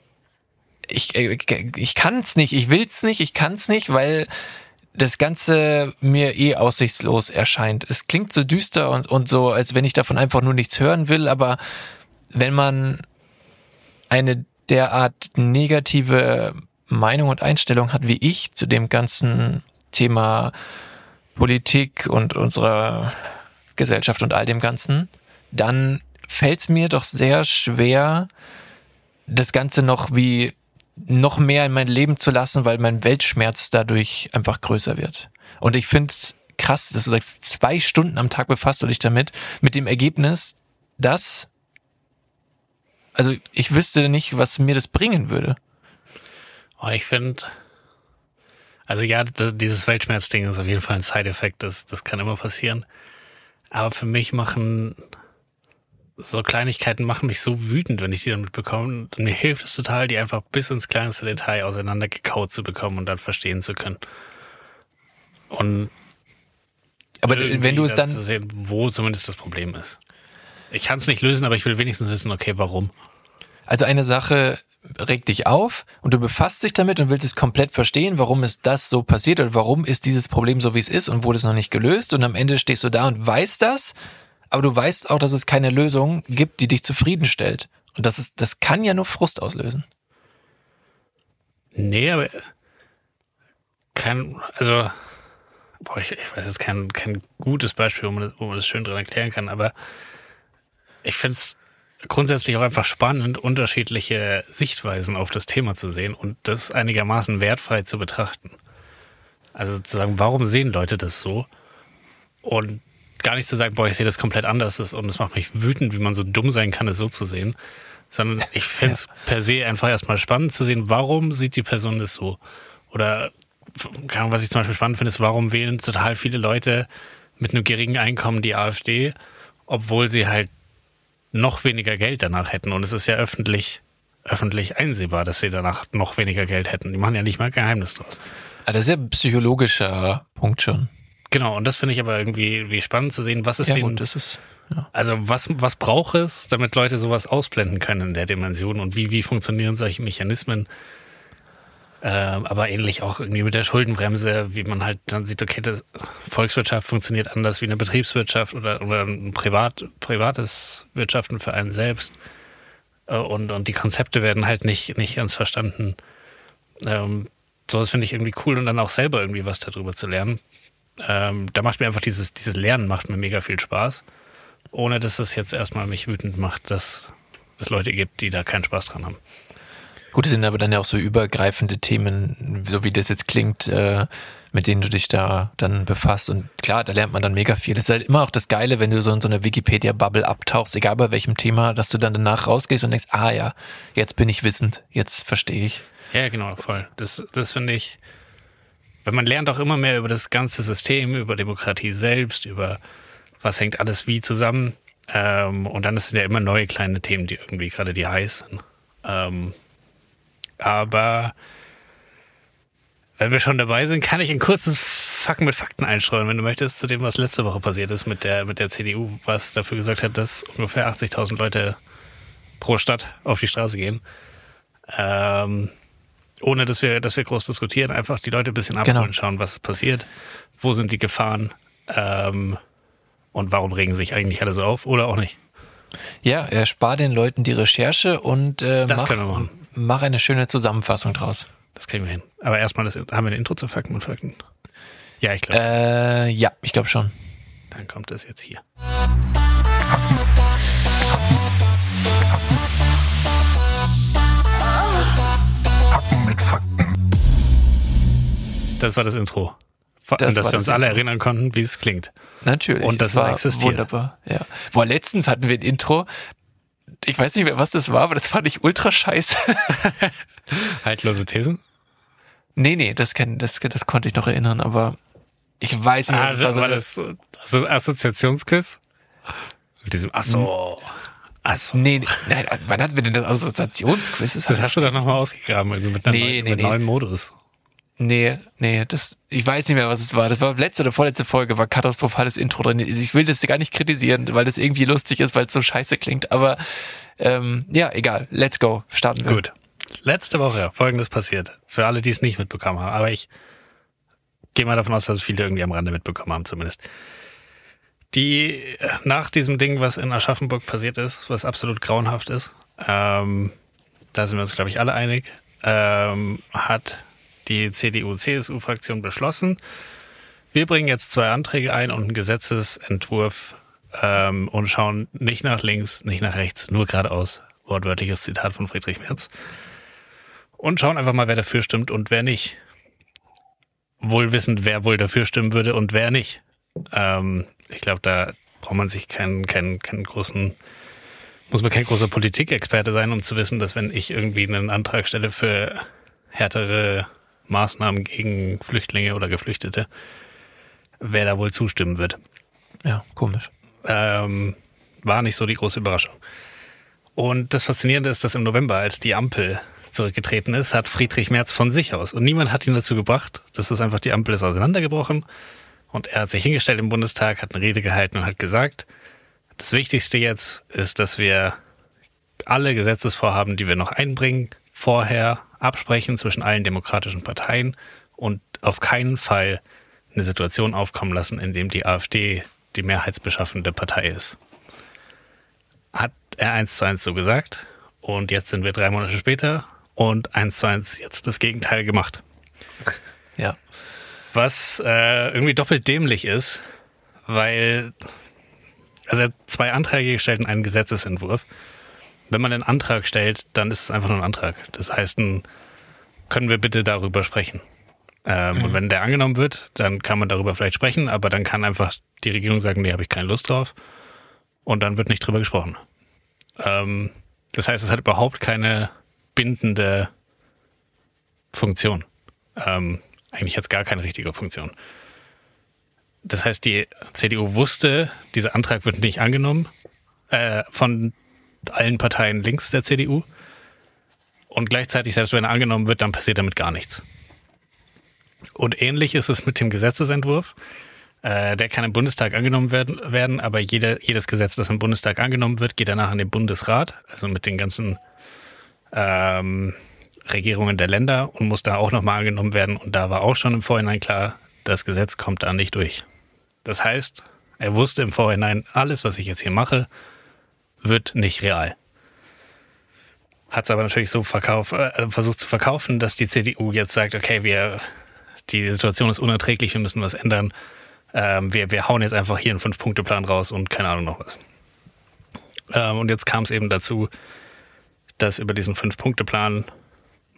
ich ich, ich kann es nicht, ich will es nicht, ich kann es nicht, weil das Ganze mir eh aussichtslos erscheint. Es klingt so düster und und so, als wenn ich davon einfach nur nichts hören will, aber wenn man eine derart negative Meinung und Einstellung hat wie ich zu dem ganzen Thema Politik und unserer Gesellschaft und all dem Ganzen, dann fällt es mir doch sehr schwer, das Ganze noch wie noch mehr in mein Leben zu lassen, weil mein Weltschmerz dadurch einfach größer wird. Und ich finde es krass, dass du sagst, zwei Stunden am Tag befasst du dich damit, mit dem Ergebnis, dass, also ich wüsste nicht, was mir das bringen würde. Oh, ich finde, also ja, dieses Weltschmerzding ist auf jeden Fall ein Side-Effekt, das, das kann immer passieren. Aber für mich machen so Kleinigkeiten machen mich so wütend, wenn ich die dann mitbekomme. Und mir hilft es total, die einfach bis ins kleinste Detail auseinandergekaut zu bekommen und dann verstehen zu können. Und aber wenn du es dann zu sehen, wo zumindest das Problem ist. Ich kann es nicht lösen, aber ich will wenigstens wissen, okay, warum. Also eine Sache regt dich auf und du befasst dich damit und willst es komplett verstehen, warum ist das so passiert oder warum ist dieses Problem so, wie es ist und wurde es noch nicht gelöst und am Ende stehst du da und weißt das, aber du weißt auch, dass es keine Lösung gibt, die dich zufriedenstellt. Und das ist, das kann ja nur Frust auslösen. Nee, aber kein, also, boah, ich, ich weiß jetzt kein, kein gutes Beispiel, wo man das, wo man das schön dran erklären kann, aber ich finde es grundsätzlich auch einfach spannend, unterschiedliche Sichtweisen auf das Thema zu sehen und das einigermaßen wertfrei zu betrachten. Also zu sagen, warum sehen Leute das so? Und gar nicht zu sagen, boah, ich sehe das komplett anders und es macht mich wütend, wie man so dumm sein kann, es so zu sehen. Sondern ich finde es ja. per se einfach erstmal spannend zu sehen, warum sieht die Person das so? Oder keine Ahnung, was ich zum Beispiel spannend finde, ist, warum wählen total viele Leute mit einem geringen Einkommen die AfD, obwohl sie halt noch weniger Geld danach hätten. Und es ist ja öffentlich, öffentlich einsehbar, dass sie danach noch weniger Geld hätten. Die machen ja nicht mal Geheimnis draus. Das ist ja ein psychologischer Punkt schon. Genau, und das finde ich aber irgendwie wie spannend zu sehen, was ist ja, den, gut, das ist, ja. Also was, was braucht es, damit Leute sowas ausblenden können in der Dimension und wie, wie funktionieren solche Mechanismen? Ähm, aber ähnlich auch irgendwie mit der Schuldenbremse, wie man halt dann sieht, okay, die Volkswirtschaft funktioniert anders wie eine Betriebswirtschaft oder, oder ein Privat, privates Wirtschaften für einen selbst. Äh, und, und die Konzepte werden halt nicht, nicht ganz verstanden. Ähm, sowas finde ich irgendwie cool und dann auch selber irgendwie was darüber zu lernen. Ähm, da macht mir einfach dieses, dieses Lernen macht mir mega viel Spaß, ohne dass es jetzt erstmal mich wütend macht, dass es Leute gibt, die da keinen Spaß dran haben. Gut, es sind aber dann ja auch so übergreifende Themen, so wie das jetzt klingt, äh, mit denen du dich da dann befasst. Und klar, da lernt man dann mega viel. Es ist halt immer auch das Geile, wenn du so in so einer Wikipedia-Bubble abtauchst, egal bei welchem Thema, dass du dann danach rausgehst und denkst, ah ja, jetzt bin ich wissend, jetzt verstehe ich. Ja, genau, voll. Das, das finde ich, weil man lernt auch immer mehr über das ganze System, über Demokratie selbst, über was hängt alles wie zusammen. Ähm, und dann sind ja immer neue kleine Themen, die irgendwie gerade die heiß sind. Ähm, aber wenn wir schon dabei sind, kann ich ein kurzes Facken mit Fakten einstreuen, wenn du möchtest, zu dem, was letzte Woche passiert ist mit der, mit der C D U, was dafür gesorgt hat, dass ungefähr achtzigtausend Leute pro Stadt auf die Straße gehen. Ähm, ohne dass wir, dass wir groß diskutieren, einfach die Leute ein bisschen abholen, Genau. schauen, was passiert, wo sind die Gefahren, ähm, und warum regen sich eigentlich alle so auf oder auch nicht. Ja, er spart den Leuten die Recherche und äh, Das mach, können wir machen. mach eine schöne Zusammenfassung draus. Das kriegen wir hin. Aber erstmal das, haben wir ein Intro zu Fakten und Fakten? Ja, ich glaube. Äh, ja, ich glaube schon. Dann kommt das jetzt hier. Fakten mit Fakten. Das war das Intro. Das und dass war wir das uns alle Intro. erinnern konnten, wie es klingt. Natürlich. Und dass es es war existiert. Wunderbar, ja. Boah, letztens hatten wir ein Intro. Ich weiß nicht mehr, was das war, aber das fand ich ultra scheiße. Haltlose Thesen? nee, nee, das, kann, das, das konnte ich noch erinnern, aber ich weiß nicht, Ah, was das es war. war So das, das ist Assoziationsquiz? Mit diesem Asso. Asso. nee, nee, nein, wann hatten wir denn das Assoziationsquiz? Das Das hast du doch nochmal ausgegraben irgendwie mit einem Nee, neuen, nee, mit nee. neuen Modus. Nee, nee, das, ich weiß nicht mehr, was es war. Das war letzte oder vorletzte Folge, war katastrophales Intro drin. Ich will das gar nicht kritisieren, weil das irgendwie lustig ist, weil es so scheiße klingt. Aber ähm, ja, egal. Let's go. Starten wir. Gut. Letzte Woche Folgendes passiert. Für alle, die es nicht mitbekommen haben. Aber ich gehe mal davon aus, dass viele irgendwie am Rande mitbekommen haben zumindest. Die, nach diesem Ding, was in Aschaffenburg passiert ist, was absolut grauenhaft ist, ähm, da sind wir uns, glaube ich, alle einig, ähm, hat die C D U-C S U-Fraktion beschlossen, wir bringen jetzt zwei Anträge ein und einen Gesetzesentwurf ähm, und schauen nicht nach links, nicht nach rechts, nur geradeaus. Wortwörtliches Zitat von Friedrich Merz. Und schauen einfach mal, wer dafür stimmt und wer nicht. Wohl wissend, wer wohl dafür stimmen würde und wer nicht. Ähm, ich glaube, da braucht man sich keinen, keinen, keinen großen, muss man kein großer Politikexperte sein, um zu wissen, dass wenn ich irgendwie einen Antrag stelle für härtere Maßnahmen gegen Flüchtlinge oder Geflüchtete, wer da wohl zustimmen wird. Ja, komisch. Ähm, war nicht so die große Überraschung. Und das Faszinierende ist, dass im November, als die Ampel zurückgetreten ist, hat Friedrich Merz von sich aus, und niemand hat ihn dazu gebracht, das ist einfach, die Ampel ist auseinandergebrochen und er hat sich hingestellt im Bundestag, hat eine Rede gehalten und hat gesagt, das Wichtigste jetzt ist, dass wir alle Gesetzesvorhaben, die wir noch einbringen, vorher absprechen zwischen allen demokratischen Parteien und auf keinen Fall eine Situation aufkommen lassen, in dem die AfD die mehrheitsbeschaffende Partei ist. Hat er eins zu eins so gesagt und jetzt sind wir drei Monate später und eins zu eins jetzt das Gegenteil gemacht. Ja. Was äh, irgendwie doppelt dämlich ist, weil also er hat zwei Anträge gestellt und einen Gesetzesentwurf. Wenn man einen Antrag stellt, dann ist es einfach nur ein Antrag. Das heißt, ein, können wir bitte darüber sprechen? Ähm, mhm. Und wenn der angenommen wird, dann kann man darüber vielleicht sprechen, aber dann kann einfach die Regierung sagen, nee, habe ich keine Lust drauf. Und dann wird nicht drüber gesprochen. Ähm, das heißt, es hat überhaupt keine bindende Funktion. Ähm, eigentlich hat es gar keine richtige Funktion. Das heißt, die C D U wusste, dieser Antrag wird nicht angenommen äh, von allen Parteien links der C D U. Und gleichzeitig, selbst wenn er angenommen wird, dann passiert damit gar nichts. Und ähnlich ist es mit dem Gesetzesentwurf. Äh, der kann im Bundestag angenommen werden, werden aber jede, jedes Gesetz, das im Bundestag angenommen wird, geht danach in den Bundesrat, also mit den ganzen ähm, Regierungen der Länder und muss da auch nochmal angenommen werden. Und da war auch schon im Vorhinein klar, das Gesetz kommt da nicht durch. Das heißt, er wusste im Vorhinein, alles, was ich jetzt hier mache, wird nicht real. Hat es aber natürlich so verkauf, äh, versucht zu verkaufen, dass die C D U jetzt sagt, okay, wir, die Situation ist unerträglich, wir müssen was ändern. Ähm, wir, wir hauen jetzt einfach hier einen Fünf-Punkte-Plan raus und keine Ahnung noch was. Ähm, und jetzt kam es eben dazu, dass über diesen Fünf-Punkte-Plan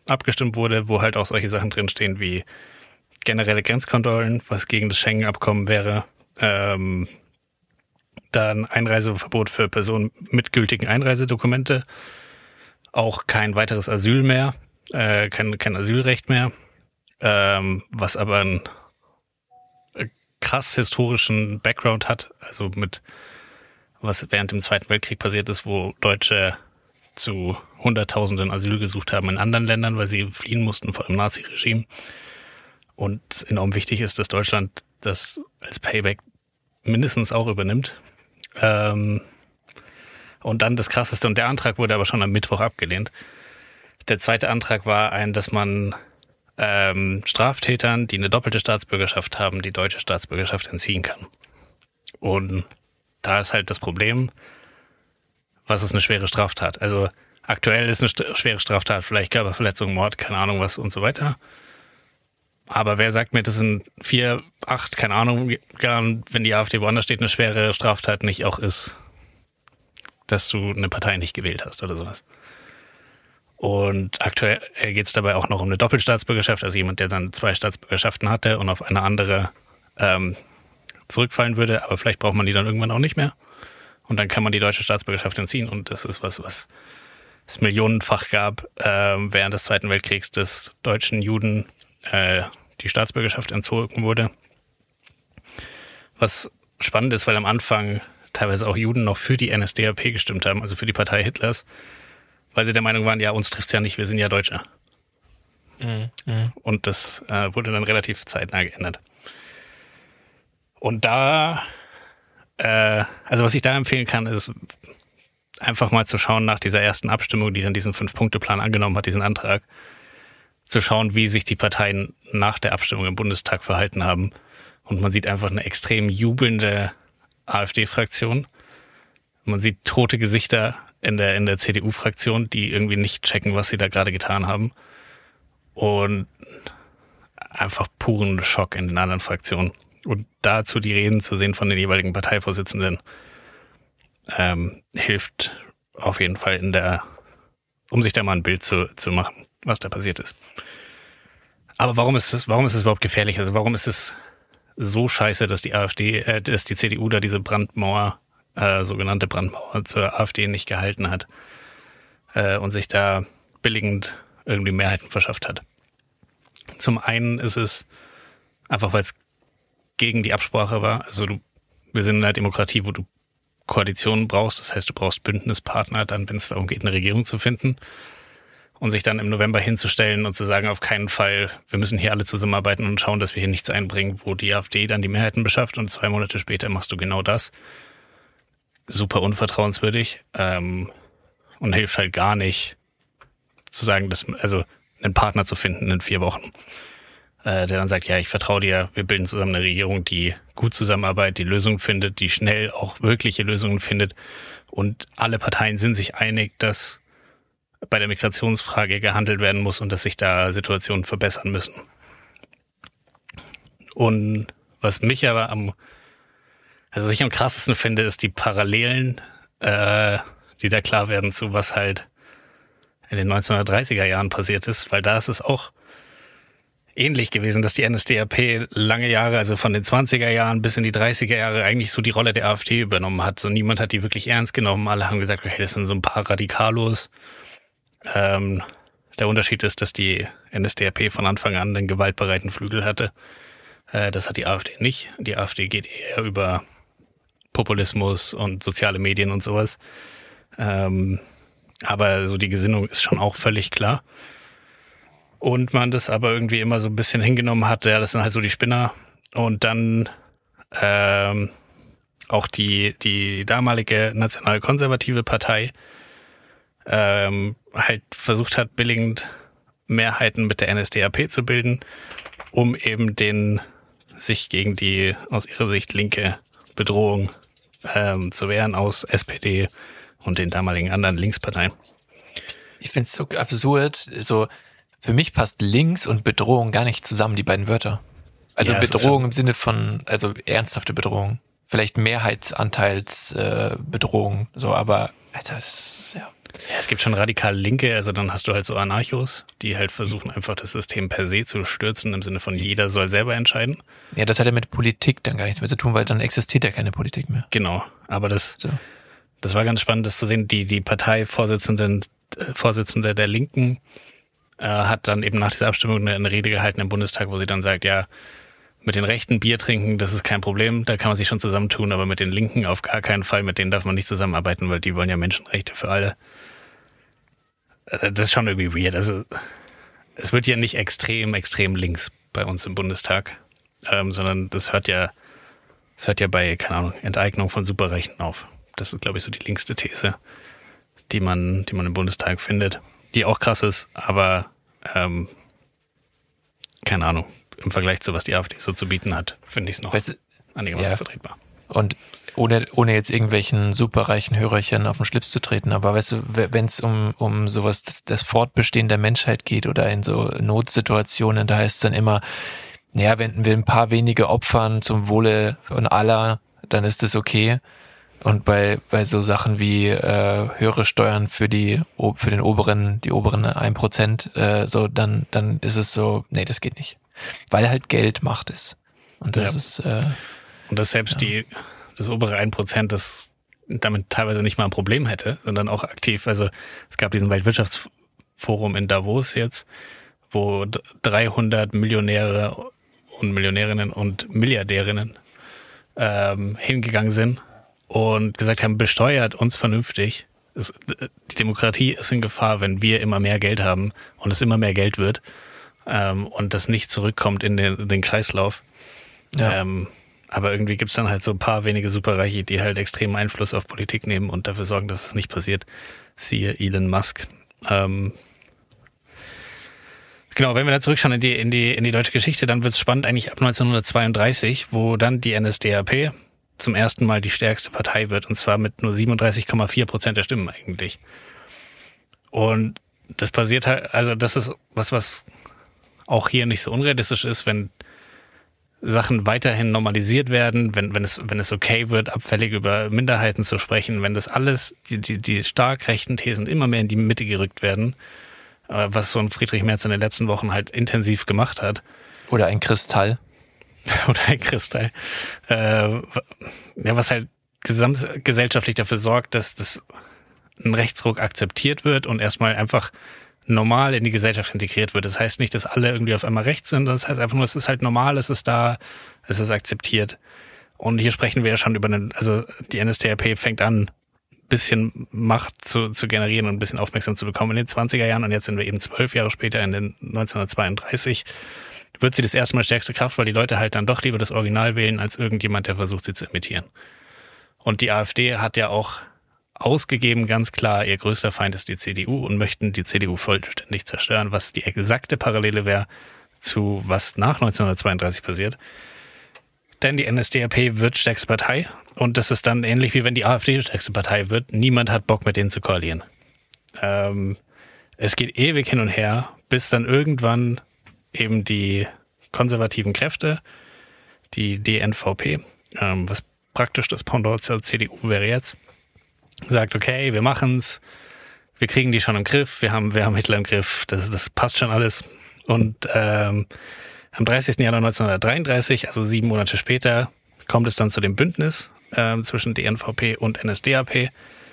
abgestimmt wurde, wo halt auch solche Sachen drinstehen wie generelle Grenzkontrollen, was gegen das Schengen-Abkommen wäre, ähm, dann Einreiseverbot für Personen mit gültigen Einreisedokumente, auch kein weiteres Asyl mehr, äh, kein, kein Asylrecht mehr, ähm, was aber einen krass historischen Background hat, also mit was während dem Zweiten Weltkrieg passiert ist, wo Deutsche zu Hunderttausenden Asyl gesucht haben in anderen Ländern, weil sie fliehen mussten vor dem Nazi-Regime. Und enorm wichtig ist, dass Deutschland das als Payback mindestens auch übernimmt. Ähm, und dann das Krasseste, und der Antrag wurde aber schon am Mittwoch abgelehnt. Der zweite Antrag war ein, dass man ähm, Straftätern, die eine doppelte Staatsbürgerschaft haben, die deutsche Staatsbürgerschaft entziehen kann. Und da ist halt das Problem, was ist eine schwere Straftat? Also aktuell ist eine st- schwere Straftat vielleicht Körperverletzung, Mord, keine Ahnung was und so weiter. Aber wer sagt mir, das in vier, acht, keine Ahnung, Jahren, wenn die AfD woanders steht, eine schwere Straftat nicht auch ist, dass du eine Partei nicht gewählt hast oder sowas. Und aktuell geht es dabei auch noch um eine Doppelstaatsbürgerschaft, also jemand, der dann zwei Staatsbürgerschaften hatte und auf eine andere ähm, zurückfallen würde, aber vielleicht braucht man die dann irgendwann auch nicht mehr. Und dann kann man die deutsche Staatsbürgerschaft entziehen. Und das ist was, was es millionenfach gab ähm, während des Zweiten Weltkriegs, dass deutschen Juden äh, die Staatsbürgerschaft entzogen wurde. Was spannend ist, weil am Anfang teilweise auch Juden noch für die N S D A P gestimmt haben, also für die Partei Hitlers, weil sie der Meinung waren, ja, uns trifft's ja nicht, wir sind ja Deutsche. Mhm. Mhm. Und das äh, wurde dann relativ zeitnah geändert. Und da, äh, also was ich da empfehlen kann, ist einfach mal zu schauen nach dieser ersten Abstimmung, die dann diesen Fünf-Punkte-Plan angenommen hat, diesen Antrag, zu schauen, wie sich die Parteien nach der Abstimmung im Bundestag verhalten haben. Und man sieht einfach eine extrem jubelnde AfD-Fraktion. Man sieht tote Gesichter in der, in der C D U-Fraktion, die irgendwie nicht checken, was sie da gerade getan haben. Und einfach puren Schock in den anderen Fraktionen. Und dazu die Reden zu sehen von den jeweiligen Parteivorsitzenden ähm, hilft auf jeden Fall in der, um sich da mal ein Bild zu, zu machen, was da passiert ist. Aber warum ist es, warum ist es überhaupt gefährlich? Also warum ist es so scheiße, dass die AfD, äh, dass die C D U da diese Brandmauer, äh, sogenannte Brandmauer zur AfD nicht gehalten hat äh, und sich da billigend irgendwie Mehrheiten verschafft hat? Zum einen ist es einfach, weil es gegen die Absprache war. Also du, wir sind in einer Demokratie, wo du Koalitionen brauchst. Das heißt, du brauchst Bündnispartner, dann, wenn es darum geht, eine Regierung zu finden. Und sich dann im November hinzustellen und zu sagen, auf keinen Fall, wir müssen hier alle zusammenarbeiten und schauen, dass wir hier nichts einbringen, wo die AfD dann die Mehrheiten beschafft und zwei Monate später machst du genau das. Super unvertrauenswürdig ähm, und hilft halt gar nicht zu sagen, dass, also einen Partner zu finden in vier Wochen. Der dann sagt, ja, ich vertraue dir, wir bilden zusammen eine Regierung, die gut zusammenarbeitet, die Lösungen findet, die schnell auch wirkliche Lösungen findet. Und alle Parteien sind sich einig, dass bei der Migrationsfrage gehandelt werden muss und dass sich da Situationen verbessern müssen. Und was mich aber am, also was ich am krassesten finde, ist die Parallelen, äh, die da klar werden zu was halt in den neunzehnhundertdreißiger Jahren passiert ist, weil da ist es auch ähnlich gewesen, dass die N S D A P lange Jahre, also von den zwanziger Jahren bis in die dreißiger Jahre eigentlich so die Rolle der AfD übernommen hat. So niemand hat die wirklich ernst genommen. Alle haben gesagt, okay, das sind so ein paar Radikalos. Ähm, der Unterschied ist, dass die N S D A P von Anfang an einen gewaltbereiten Flügel hatte. Äh, das hat die AfD nicht. Die AfD geht eher über Populismus und soziale Medien und sowas. Ähm, aber so die Gesinnung ist schon auch völlig klar. Und man das aber irgendwie immer so ein bisschen hingenommen hat, ja, das sind halt so die Spinner. Und dann ähm, auch die die damalige nationalkonservative Partei ähm, halt versucht hat, billigend Mehrheiten mit der N S D A P zu bilden, um eben den sich gegen die aus ihrer Sicht linke Bedrohung ähm, zu wehren aus S P D und den damaligen anderen Linksparteien. Ich find's so absurd, so für mich passt links und Bedrohung gar nicht zusammen, die beiden Wörter. Also ja, Bedrohung im Sinne von, also ernsthafte Bedrohung. Vielleicht Mehrheitsanteils äh, Bedrohung, so, aber Alter, das ist ja... Ja, es gibt schon radikal Linke, also dann hast du halt so Anarchos, die halt versuchen einfach das System per se zu stürzen, im Sinne von jeder soll selber entscheiden. Ja, das hat ja mit Politik dann gar nichts mehr zu tun, weil dann existiert ja keine Politik mehr. Genau, aber das, So. das war ganz spannend, das zu sehen. Die, die Parteivorsitzenden, äh, Vorsitzende der Linken äh, hat dann eben nach dieser Abstimmung eine, eine Rede gehalten im Bundestag, wo sie dann sagt, ja, mit den Rechten Bier trinken, das ist kein Problem, da kann man sich schon zusammentun, aber mit den Linken auf gar keinen Fall, mit denen darf man nicht zusammenarbeiten, weil die wollen ja Menschenrechte für alle. Das ist schon irgendwie weird. Also es wird ja nicht extrem, extrem links bei uns im Bundestag, ähm, sondern das hört ja, das hört ja bei, keine Ahnung, Enteignung von Superreichen auf. Das ist, glaube ich, so die linkste These, die man, die man im Bundestag findet, die auch krass ist, aber ähm, keine Ahnung, im Vergleich zu was die AfD so zu bieten hat, finde ich es noch Weißt du, einigermaßen ja. vertretbar. Und ohne, ohne jetzt irgendwelchen superreichen Hörerchen auf den Schlips zu treten, aber weißt du, wenn es um, um sowas, das, das Fortbestehen der Menschheit geht oder in so Notsituationen, da heißt es dann immer, naja, wenn wir ein paar wenige opfern zum Wohle von aller, dann ist das okay. Und bei, bei so Sachen wie äh, höhere Steuern für die für den oberen, die oberen ein Prozent, äh, so, dann, dann ist es so, nee, das geht nicht. Weil halt Geld Macht ist. Und das Ja. ist äh, Und dass selbst Ja. die, das obere ein Prozent das damit teilweise nicht mal ein Problem hätte, sondern auch aktiv. Also es gab diesen Weltwirtschaftsforum in Davos jetzt, wo dreihundert Millionäre und Millionärinnen und Milliardärinnen ähm, hingegangen sind und gesagt haben, besteuert uns vernünftig. Es, die Demokratie ist in Gefahr, wenn wir immer mehr Geld haben und es immer mehr Geld wird ähm, und das nicht zurückkommt in den, in den Kreislauf. ja. Ähm, aber irgendwie gibt's dann halt so ein paar wenige Superreiche, die halt extremen Einfluss auf Politik nehmen und dafür sorgen, dass es nicht passiert. Siehe Elon Musk. Ähm, genau, wenn wir da zurückschauen in die, in die, in die deutsche Geschichte, dann wird's spannend eigentlich ab neunzehnhundertzweiunddreißig, wo dann die N S D A P zum ersten Mal die stärkste Partei wird, und zwar mit nur siebenunddreißig Komma vier Prozent der Stimmen eigentlich. Und das passiert halt, also das ist was, was auch hier nicht so unrealistisch ist, wenn Sachen weiterhin normalisiert werden, wenn, wenn es, wenn es okay wird, abfällig über Minderheiten zu sprechen, wenn das alles, die, die, die stark rechten Thesen immer mehr in die Mitte gerückt werden, äh, was so ein Friedrich Merz in den letzten Wochen halt intensiv gemacht hat. Oder ein Kristall. Oder ein Kristall. Äh, ja, was halt gesamtgesellschaftlich dafür sorgt, dass das ein Rechtsruck akzeptiert wird und erstmal einfach normal in die Gesellschaft integriert wird. Das heißt nicht, dass alle irgendwie auf einmal rechts sind. Das heißt einfach nur, es ist halt normal, es ist da, es ist akzeptiert. Und hier sprechen wir ja schon über einen, also die N S D A P fängt an, ein bisschen Macht zu, zu generieren und ein bisschen aufmerksam zu bekommen in den zwanziger Jahren. Und jetzt sind wir eben zwölf Jahre später in den neunzehnhundertzweiunddreißig. Wird sie das erste Mal stärkste Kraft, weil die Leute halt dann doch lieber das Original wählen, als irgendjemand, der versucht, sie zu imitieren. Und die AfD hat ja auch ausgegeben, ganz klar, ihr größter Feind ist die C D U und möchten die C D U vollständig zerstören, was die exakte Parallele wäre zu was nach neunzehnhundertzweiunddreißig passiert. Denn die N S D A P wird stärkste Partei und das ist dann ähnlich wie wenn die AfD stärkste Partei wird. Niemand hat Bock, mit denen zu koalieren. Ähm, es geht ewig hin und her, bis dann irgendwann eben die konservativen Kräfte, die D N V P, ähm, was praktisch das Pendant zur C D U wäre jetzt, sagt, okay, wir machen's, wir kriegen die schon im Griff, wir haben, wir haben Hitler im Griff, das, das passt schon alles. Und ähm, am dreißigsten Januar neunzehnhundertdreiunddreißig, also sieben Monate später, kommt es dann zu dem Bündnis ähm, zwischen D N V P und N S D A P.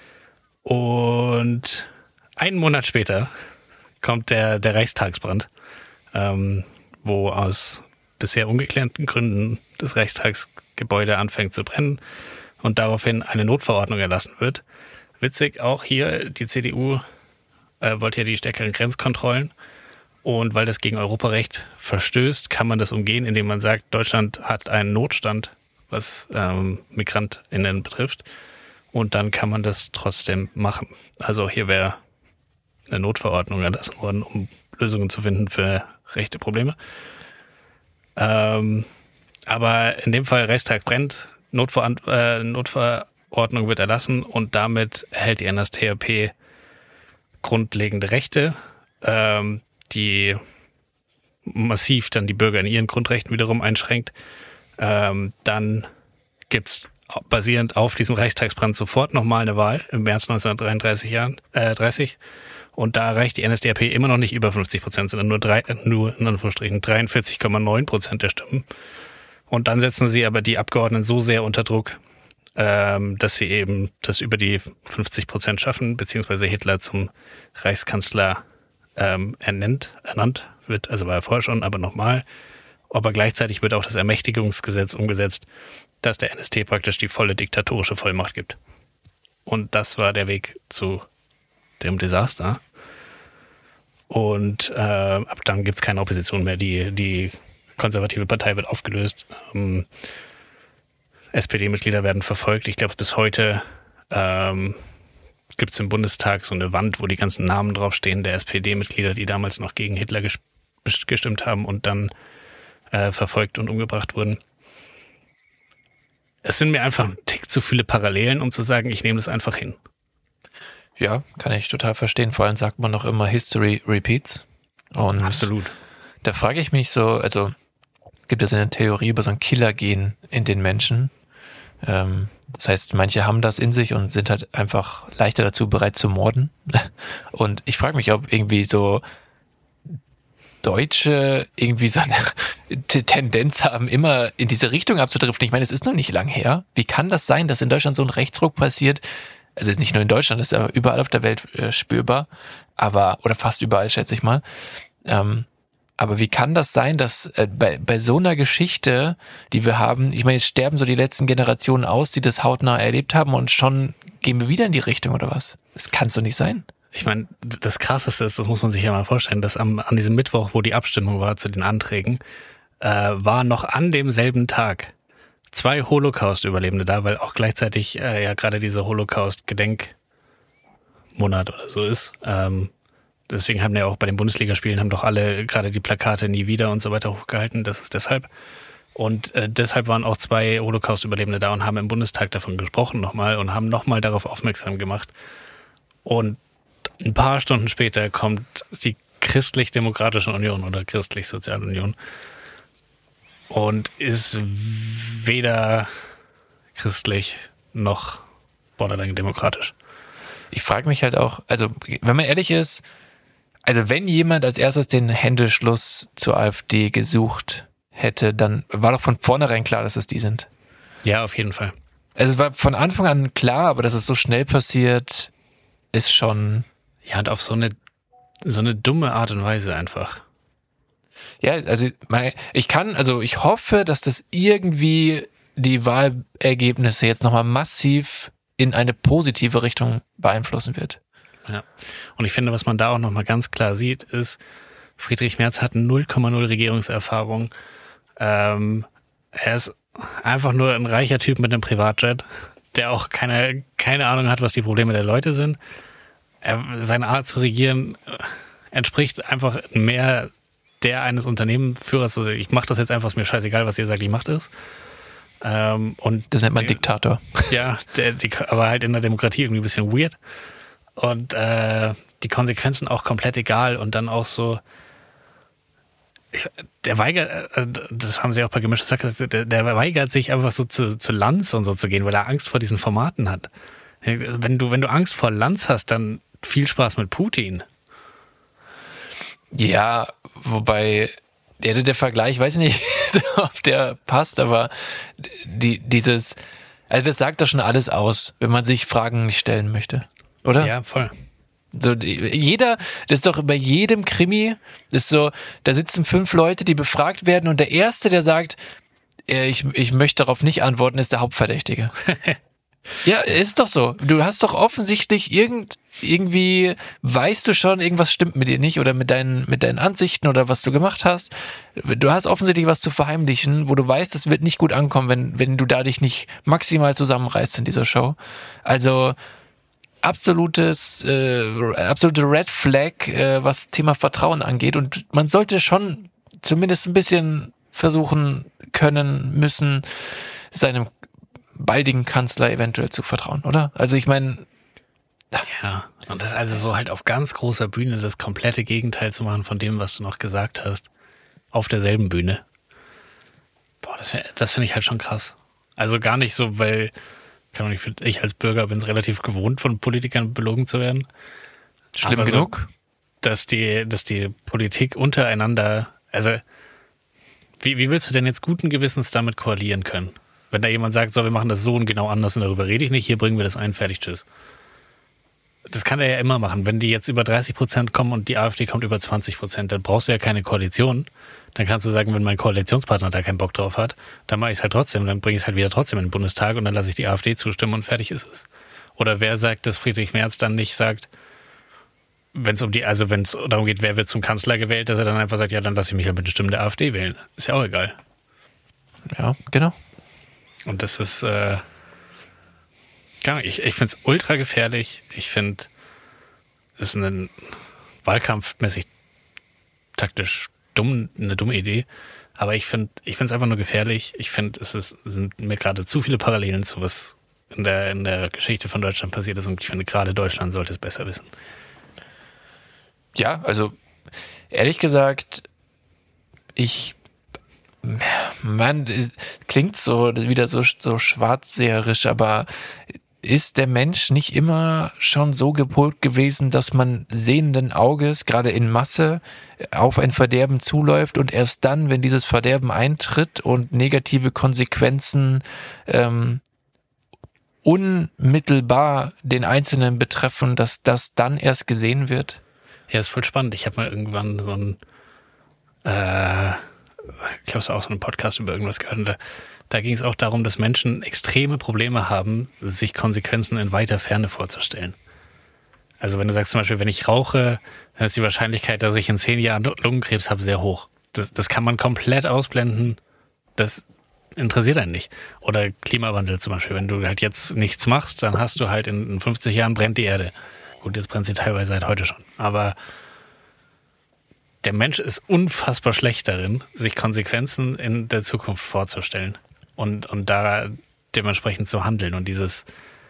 Und einen Monat später kommt der, der Reichstagsbrand, ähm, wo aus bisher ungeklärten Gründen das Reichstagsgebäude anfängt zu brennen und daraufhin eine Notverordnung erlassen wird. Witzig, auch hier, die C D U äh, wollte ja die stärkeren Grenzkontrollen und weil das gegen Europarecht verstößt, kann man das umgehen, indem man sagt, Deutschland hat einen Notstand, was ähm, MigrantInnen betrifft und dann kann man das trotzdem machen. Also hier wäre eine Notverordnung erlassen worden, um Lösungen zu finden für rechte Probleme. Ähm, aber in dem Fall Reichstag brennt, Notver- äh, Notverordnung wird erlassen und damit erhält die N S D A P grundlegende Rechte, ähm, die massiv dann die Bürger in ihren Grundrechten wiederum einschränkt. Ähm, dann gibt's basierend auf diesem Reichstagsbrand sofort nochmal eine Wahl im März neunzehnhundertdreiunddreißig Jahren, äh, dreißig. Und da erreicht die N S D A P immer noch nicht über fünfzig Prozent, sondern nur, drei, nur in Anführungsstrichen dreiundvierzig Komma neun Prozent der Stimmen. Und dann setzen sie aber die Abgeordneten so sehr unter Druck, ähm, dass sie eben das über die fünfzig Prozent schaffen, beziehungsweise Hitler zum Reichskanzler ähm, ernennt, ernannt wird. Also war er vorher schon, aber nochmal. Aber gleichzeitig wird auch das Ermächtigungsgesetz umgesetzt, dass der N S T praktisch die volle diktatorische Vollmacht gibt. Und das war der Weg zu dem Desaster. Und äh, ab dann gibt es keine Opposition mehr. Die, die konservative Partei wird aufgelöst. Ähm, S P D-Mitglieder werden verfolgt. Ich glaube, bis heute ähm, gibt es im Bundestag so eine Wand, wo die ganzen Namen draufstehen der S P D-Mitglieder, die damals noch gegen Hitler ges- gestimmt haben und dann äh, verfolgt und umgebracht wurden. Es sind mir einfach ein Tick zu viele Parallelen, um zu sagen, ich nehme das einfach hin. Ja, kann ich total verstehen. Vor allem sagt man noch immer History repeats. Und absolut. Da frage ich mich so, also gibt es eine Theorie über so ein Killergen in den Menschen. Ähm, das heißt, manche haben das in sich und sind halt einfach leichter dazu bereit zu morden. Und ich frage mich, ob irgendwie so Deutsche irgendwie so eine T- Tendenz haben, immer in diese Richtung abzudriften. Ich meine, es ist noch nicht lang her. Wie kann das sein, dass in Deutschland so ein Rechtsruck passiert? Also ist nicht nur in Deutschland, das ist ja überall auf der Welt äh, spürbar, aber oder fast überall, schätze ich mal. Ähm, aber wie kann das sein, dass äh, bei bei so einer Geschichte, die wir haben, ich meine, jetzt sterben so die letzten Generationen aus, die das hautnah erlebt haben und schon gehen wir wieder in die Richtung oder was? Das kann es doch nicht sein. Ich meine, das Krasseste ist, das muss man sich ja mal vorstellen, dass am, an diesem Mittwoch, wo die Abstimmung war zu den Anträgen, äh, war noch an demselben Tag zwei Holocaust-Überlebende da, weil auch gleichzeitig äh, ja gerade dieser Holocaust-Gedenkmonat oder so ist. Ähm, deswegen haben ja auch bei den Bundesligaspielen haben doch alle gerade die Plakate nie wieder und so weiter hochgehalten. Das ist deshalb. Und äh, deshalb waren auch zwei Holocaust-Überlebende da und haben im Bundestag davon gesprochen nochmal und haben nochmal darauf aufmerksam gemacht. Und ein paar Stunden später kommt die Christlich-Demokratische Union oder Christlich-Soziale Union und ist weder christlich noch borderline demokratisch. Ich frage mich halt auch, also wenn man ehrlich ist, also wenn jemand als erstes den Händeschluss zur AfD gesucht hätte, dann war doch von vornherein klar, dass es die sind. Ja, auf jeden Fall. Also es war von Anfang an klar, aber dass es so schnell passiert, ist schon... Ja, und auf so eine so eine dumme Art und Weise einfach. Ja, also ich kann, also ich hoffe, dass das irgendwie die Wahlergebnisse jetzt nochmal massiv in eine positive Richtung beeinflussen wird. Ja, und ich finde, was man da auch nochmal ganz klar sieht, ist, Friedrich Merz hat null Komma null Regierungserfahrung. Ähm, er ist einfach nur ein reicher Typ mit einem Privatjet, der auch keine, keine Ahnung hat, was die Probleme der Leute sind. Er, seine Art zu regieren entspricht einfach mehr der eines Unternehmensführers. Also ich mache das jetzt einfach, ist mir scheißegal, was ihr sagt, ich mach das. Ähm, und das nennt man die, Diktator. Ja, der, die, aber halt in der Demokratie irgendwie ein bisschen weird. Und äh, die Konsequenzen auch komplett egal. Und dann auch so, ich, der weigert, äh, das haben sie auch bei Gemischtes Hack gesagt, der, der weigert sich einfach so zu, zu Lanz und so zu gehen, weil er Angst vor diesen Formaten hat. Wenn du, wenn du Angst vor Lanz hast, dann viel Spaß mit Putin. Ja, wobei der, der Vergleich, weiß ich nicht, ob der passt, aber die, dieses, also das sagt doch schon alles aus, wenn man sich Fragen nicht stellen möchte, oder? Ja, voll. So, jeder, das ist doch bei jedem Krimi, ist so, da sitzen fünf Leute, die befragt werden und der Erste, der sagt, ich, ich möchte darauf nicht antworten, ist der Hauptverdächtige. Ja, ist doch so. Du hast doch offensichtlich irgend, irgendwie, weißt du schon, irgendwas stimmt mit dir nicht oder mit deinen, mit deinen Ansichten oder was du gemacht hast. Du hast offensichtlich was zu verheimlichen, wo du weißt, es wird nicht gut ankommen, wenn, wenn du da dich nicht maximal zusammenreißt in dieser Show. Also, absolutes, äh, absolute Red Flag, äh, was Thema Vertrauen angeht und man sollte schon zumindest ein bisschen versuchen können, müssen, seinem baldigen Kanzler eventuell zu vertrauen, oder? Also ich meine... Ja, und das also so halt auf ganz großer Bühne das komplette Gegenteil zu machen von dem, was du noch gesagt hast. Auf derselben Bühne. Boah, das, das finde ich halt schon krass. Also gar nicht so, weil, kann man nicht, ich als Bürger bin es relativ gewohnt, von Politikern belogen zu werden. Schlimm Aber genug? So, dass die, dass die Politik untereinander, also wie, wie willst du denn jetzt guten Gewissens damit koalieren können? Wenn da jemand sagt, so, wir machen das so und genau anders und darüber rede ich nicht, hier bringen wir das ein, fertig, tschüss. Das kann er ja immer machen. Wenn die jetzt über dreißig Prozent kommen und die AfD kommt über zwanzig Prozent, dann brauchst du ja keine Koalition. Dann kannst du sagen, wenn mein Koalitionspartner da keinen Bock drauf hat, dann mache ich es halt trotzdem, dann bringe ich es halt wieder trotzdem in den Bundestag und dann lasse ich die AfD zustimmen und fertig ist es. Oder wer sagt, dass Friedrich Merz dann nicht sagt, wenn es um die, also wenn es darum geht, wer wird zum Kanzler gewählt, dass er dann einfach sagt, ja, dann lasse ich mich halt mit den Stimmen der AfD wählen. Ist ja auch egal. Ja, genau. Und das ist, äh, ich, ich finde es ultra gefährlich. Ich finde, es ist ein wahlkampfmäßig taktisch dumm, eine dumme Idee. Aber ich finde, ich finde es einfach nur gefährlich. Ich finde, es ist, sind mir gerade zu viele Parallelen zu was in der, in der Geschichte von Deutschland passiert ist. Und ich finde, gerade Deutschland sollte es besser wissen. Ja, also ehrlich gesagt, ich, man, klingt so wieder so, so schwarzseherisch, aber ist der Mensch nicht immer schon so gepolt gewesen, dass man sehenden Auges, gerade in Masse, auf ein Verderben zuläuft und erst dann, wenn dieses Verderben eintritt und negative Konsequenzen ähm, unmittelbar den Einzelnen betreffen, dass das dann erst gesehen wird? Ja, ist voll spannend. Ich habe mal irgendwann so ein, äh, ich glaube, es war auch so ein Podcast über irgendwas gehört. Und da, da ging es auch darum, dass Menschen extreme Probleme haben, sich Konsequenzen in weiter Ferne vorzustellen. Also wenn du sagst zum Beispiel, wenn ich rauche, dann ist die Wahrscheinlichkeit, dass ich in zehn Jahren Lungenkrebs habe, sehr hoch. Das, das kann man komplett ausblenden. Das interessiert einen nicht. Oder Klimawandel zum Beispiel. Wenn du halt jetzt nichts machst, dann hast du halt in fünfzig Jahren brennt die Erde. Gut, jetzt brennt sie teilweise seit heute schon. Aber der Mensch ist unfassbar schlecht darin, sich Konsequenzen in der Zukunft vorzustellen und, und da dementsprechend zu handeln. Und dieses,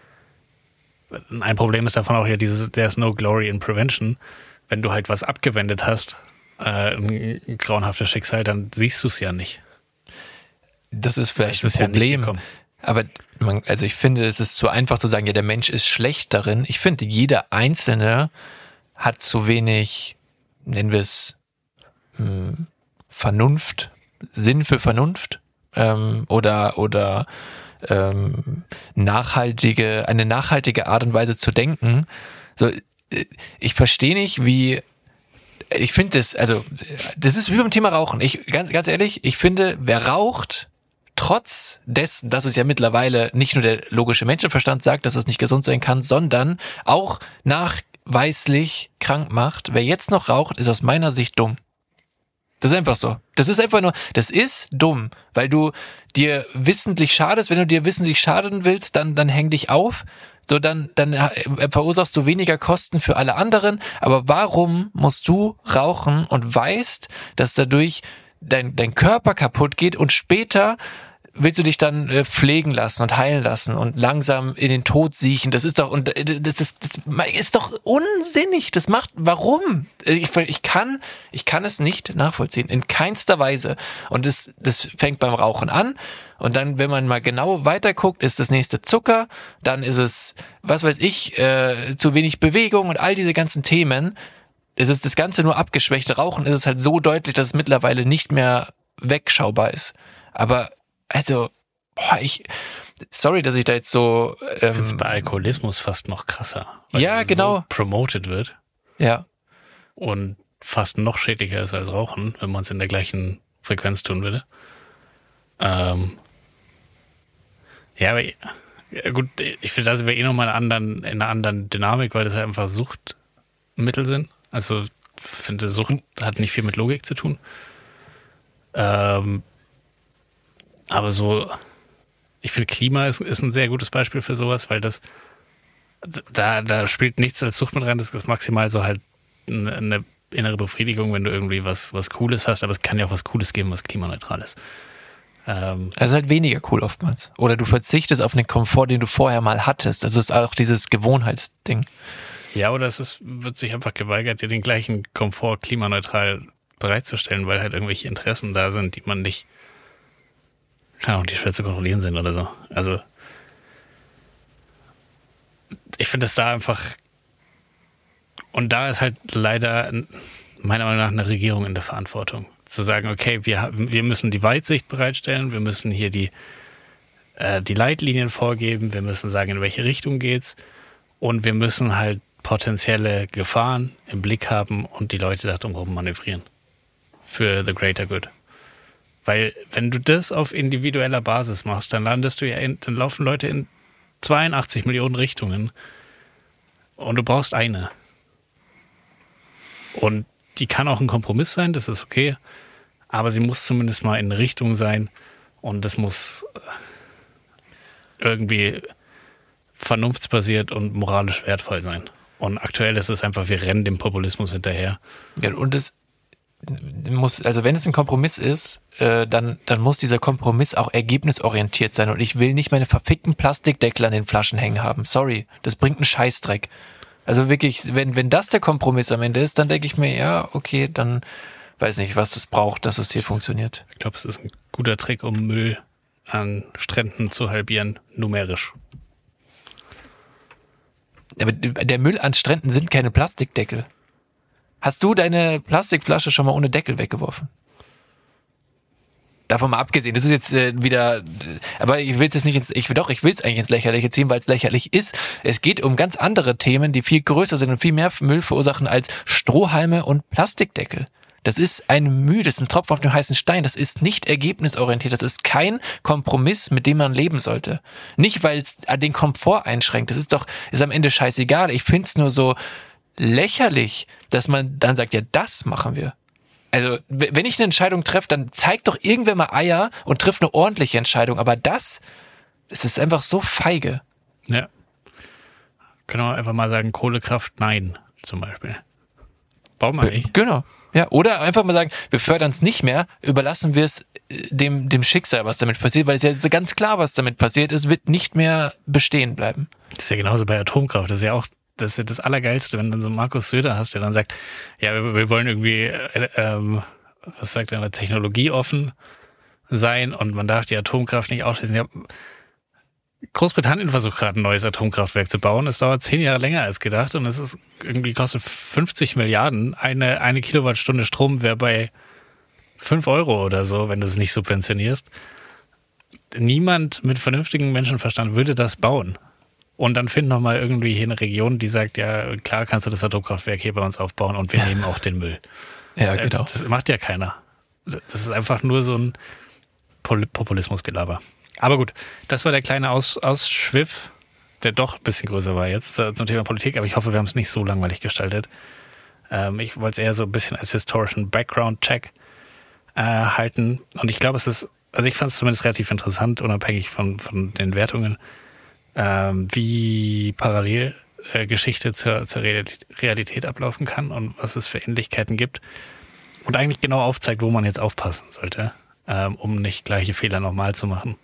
ein Problem ist davon auch ja dieses, there's no glory in prevention. Wenn du halt was abgewendet hast, äh, ein, ein grauenhaftes Schicksal, dann siehst du es ja nicht. Das ist vielleicht das ist ein Problem. Ja nicht Aber man, also ich finde, es ist zu einfach zu sagen, ja, der Mensch ist schlecht darin. Ich finde, jeder Einzelne hat zu wenig, nennen wir es, hm, Vernunft, Sinn für Vernunft ähm, oder oder ähm, nachhaltige, eine nachhaltige Art und Weise zu denken. So, ich verstehe nicht, wie ich finde das, also das ist wie beim Thema Rauchen. Ich ganz ganz ehrlich, ich finde, wer raucht, trotz dessen, dass es ja mittlerweile nicht nur der logische Menschenverstand sagt, dass es nicht gesund sein kann, sondern auch nachweislich krank macht. Wer jetzt noch raucht, ist aus meiner Sicht dumm. Das ist einfach so. Das ist einfach nur, das ist dumm, weil du dir wissentlich schadest. Wenn du dir wissentlich schaden willst, dann, dann häng dich auf. So, dann, dann verursachst du weniger Kosten für alle anderen. Aber warum musst du rauchen und weißt, dass dadurch dein, dein Körper kaputt geht und später willst du dich dann äh, pflegen lassen und heilen lassen und langsam in den Tod siechen? Das ist doch, und äh, das, das, das ist doch unsinnig. Das macht, warum? Ich, ich kann, ich kann es nicht nachvollziehen. In keinster Weise. Und das, das fängt beim Rauchen an. Und dann, wenn man mal genau weiterguckt, ist das nächste Zucker. Dann ist es, was weiß ich, äh, zu wenig Bewegung und all diese ganzen Themen. Es ist das Ganze nur abgeschwächt. Rauchen ist es halt so deutlich, dass es mittlerweile nicht mehr wegschaubar ist. Aber also, boah, ich, sorry, dass ich da jetzt so, ähm, ich finde es bei Alkoholismus fast noch krasser. Weil ja, genau. So promoted wird. Ja. Und fast noch schädlicher ist als Rauchen, wenn man es in der gleichen Frequenz tun würde. Ähm, ja, aber ja, gut, ich finde, da sind wir eh nochmal in einer anderen, in einer anderen Dynamik, weil das halt einfach Suchtmittel sind. Also, ich finde, Sucht hat nicht viel mit Logik zu tun. Ähm, aber so, ich finde, Klima ist, ist ein sehr gutes Beispiel für sowas, weil das, da, da spielt nichts als Sucht mit rein, das ist maximal so halt eine, eine innere Befriedigung, wenn du irgendwie was, was Cooles hast, aber es kann ja auch was Cooles geben, was klimaneutral ist. Ähm, also halt weniger cool oftmals. Oder du verzichtest auf den Komfort, den du vorher mal hattest. Das ist auch dieses Gewohnheitsding. Ja, oder es ist, wird sich einfach geweigert, dir den gleichen Komfort klimaneutral bereitzustellen, weil halt irgendwelche Interessen da sind, die man nicht keine Ahnung, die schwer zu kontrollieren sind oder so. Also ich finde es da einfach, und da ist halt leider meiner Meinung nach eine Regierung in der Verantwortung. Zu sagen, okay, wir, wir müssen die Weitsicht bereitstellen, wir müssen hier die, äh, die Leitlinien vorgeben, wir müssen sagen, in welche Richtung geht's, und wir müssen halt potenzielle Gefahren im Blick haben und die Leute da drumherum manövrieren. Für the greater good. Weil wenn du das auf individueller Basis machst, dann landest du ja in, dann laufen Leute in zweiundachtzig Millionen Richtungen und du brauchst eine. Und die kann auch ein Kompromiss sein, das ist okay, aber sie muss zumindest mal in eine Richtung sein und das muss irgendwie vernunftsbasiert und moralisch wertvoll sein. Und aktuell ist es einfach, wir rennen dem Populismus hinterher. Ja, und es muss, also wenn es ein Kompromiss ist, äh, dann, dann muss dieser Kompromiss auch ergebnisorientiert sein. Und ich will nicht meine verfickten Plastikdeckel an den Flaschen hängen haben. Sorry, das bringt einen Scheißdreck. Also wirklich, wenn, wenn das der Kompromiss am Ende ist, dann denke ich mir, ja, okay, dann weiß nicht, was das braucht, dass es hier funktioniert. Ich glaube, es ist ein guter Trick, um Müll an Stränden zu halbieren, numerisch. Aber der Müll an Stränden sind keine Plastikdeckel. Hast du deine Plastikflasche schon mal ohne Deckel weggeworfen? Davon mal abgesehen, das ist jetzt äh, wieder, aber ich will es jetzt nicht ins, ich will doch, ich will es eigentlich ins Lächerliche ziehen, weil es lächerlich ist. Es geht um ganz andere Themen, die viel größer sind und viel mehr Müll verursachen als Strohhalme und Plastikdeckel. Das ist ein Mühe, das ist ein Tropfen auf dem heißen Stein. Das ist nicht ergebnisorientiert. Das ist kein Kompromiss, mit dem man leben sollte. Nicht, weil es den Komfort einschränkt. Das ist doch, ist am Ende scheißegal. Ich find's nur so lächerlich, dass man dann sagt, ja, das machen wir. Also, wenn ich eine Entscheidung treffe, dann zeigt doch irgendwer mal Eier und trifft eine ordentliche Entscheidung. Aber das, es ist einfach so feige. Ja. Können wir einfach mal sagen, Kohlekraft, nein, zum Beispiel. Bauen wir nicht. Genau. Ja, oder einfach mal sagen, wir fördern es nicht mehr, überlassen wir es dem, dem Schicksal, was damit passiert, weil es ja ist ganz klar, was damit passiert ist, wird nicht mehr bestehen bleiben. Das ist ja genauso bei Atomkraft. Das ist ja auch das, ist ja das Allergeilste, wenn du dann so Markus Söder hast, der dann sagt, ja, wir, wir wollen irgendwie, äh, ähm, was sagt er, technologieoffen sein und man darf die Atomkraft nicht ausschließen. Ja, Großbritannien versucht gerade ein neues Atomkraftwerk zu bauen. Es dauert zehn Jahre länger als gedacht und es ist irgendwie kostet fünfzig Milliarden. Eine, eine Kilowattstunde Strom wäre bei fünf Euro oder so, wenn du es nicht subventionierst. Niemand mit vernünftigem Menschenverstand würde das bauen. Und dann finden nochmal irgendwie hier eine Region, die sagt, ja, klar kannst du das Atomkraftwerk hier bei uns aufbauen und wir nehmen auch den Müll. Ja, genau. Das macht ja keiner. Das ist einfach nur so ein Populismusgelaber. Aber gut, das war der kleine Aus, Ausschwiff, der doch ein bisschen größer war jetzt zum Thema Politik, aber ich hoffe, wir haben es nicht so langweilig gestaltet. Ähm, ich wollte es eher so ein bisschen als historischen Background-Check äh, halten und ich glaube, es ist, also ich fand es zumindest relativ interessant, unabhängig von, von den Wertungen, ähm, wie parallel äh, Geschichte zur, zur Realität, Realität ablaufen kann und was es für Ähnlichkeiten gibt und eigentlich genau aufzeigt, wo man jetzt aufpassen sollte, ähm, um nicht gleiche Fehler nochmal zu machen.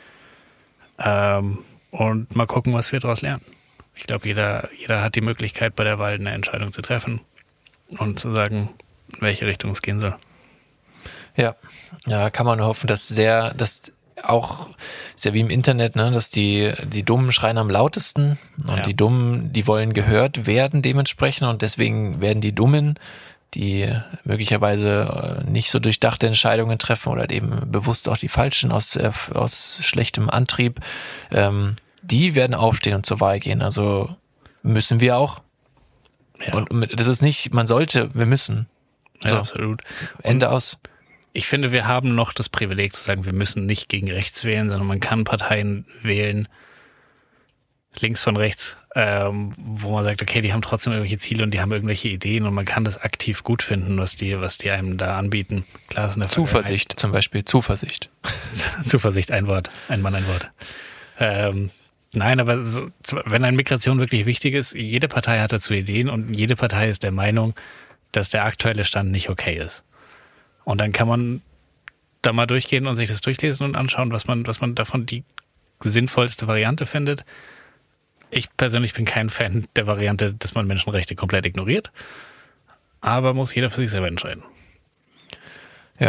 Ähm, und mal gucken, was wir daraus lernen. Ich glaube, jeder, jeder hat die Möglichkeit, bei der Wahl eine Entscheidung zu treffen und zu sagen, in welche Richtung es gehen soll. Ja, ja, kann man nur hoffen, dass sehr, dass auch, ist ja wie im Internet, ne, dass die, die Dummen schreien am lautesten und Ja. die Dummen, die wollen gehört werden dementsprechend und deswegen werden die Dummen, die möglicherweise nicht so durchdachte Entscheidungen treffen oder eben bewusst auch die falschen aus, aus schlechtem Antrieb, ähm, die werden aufstehen und zur Wahl gehen. Also müssen wir auch. Ja. Und das ist nicht, man sollte, wir müssen. Ja, So, absolut. Ende aus. Ich finde, wir haben noch das Privileg zu sagen, wir müssen nicht gegen rechts wählen, sondern man kann Parteien wählen, links von rechts, ähm, wo man sagt, okay, die haben trotzdem irgendwelche Ziele und die haben irgendwelche Ideen und man kann das aktiv gut finden, was die, was die einem da anbieten. Klar, ist eine Zuversicht zum Beispiel, Zuversicht. Zuversicht, ein Wort, ein Mann, ein Wort. Ähm, nein, aber so, wenn eine Migration wirklich wichtig ist, jede Partei hat dazu Ideen und jede Partei ist der Meinung, dass der aktuelle Stand nicht okay ist. Und dann kann man da mal durchgehen und sich das durchlesen und anschauen, was man, was man davon die sinnvollste Variante findet. Ich persönlich bin kein Fan der Variante, dass man Menschenrechte komplett ignoriert. Aber muss jeder für sich selber entscheiden. Ja,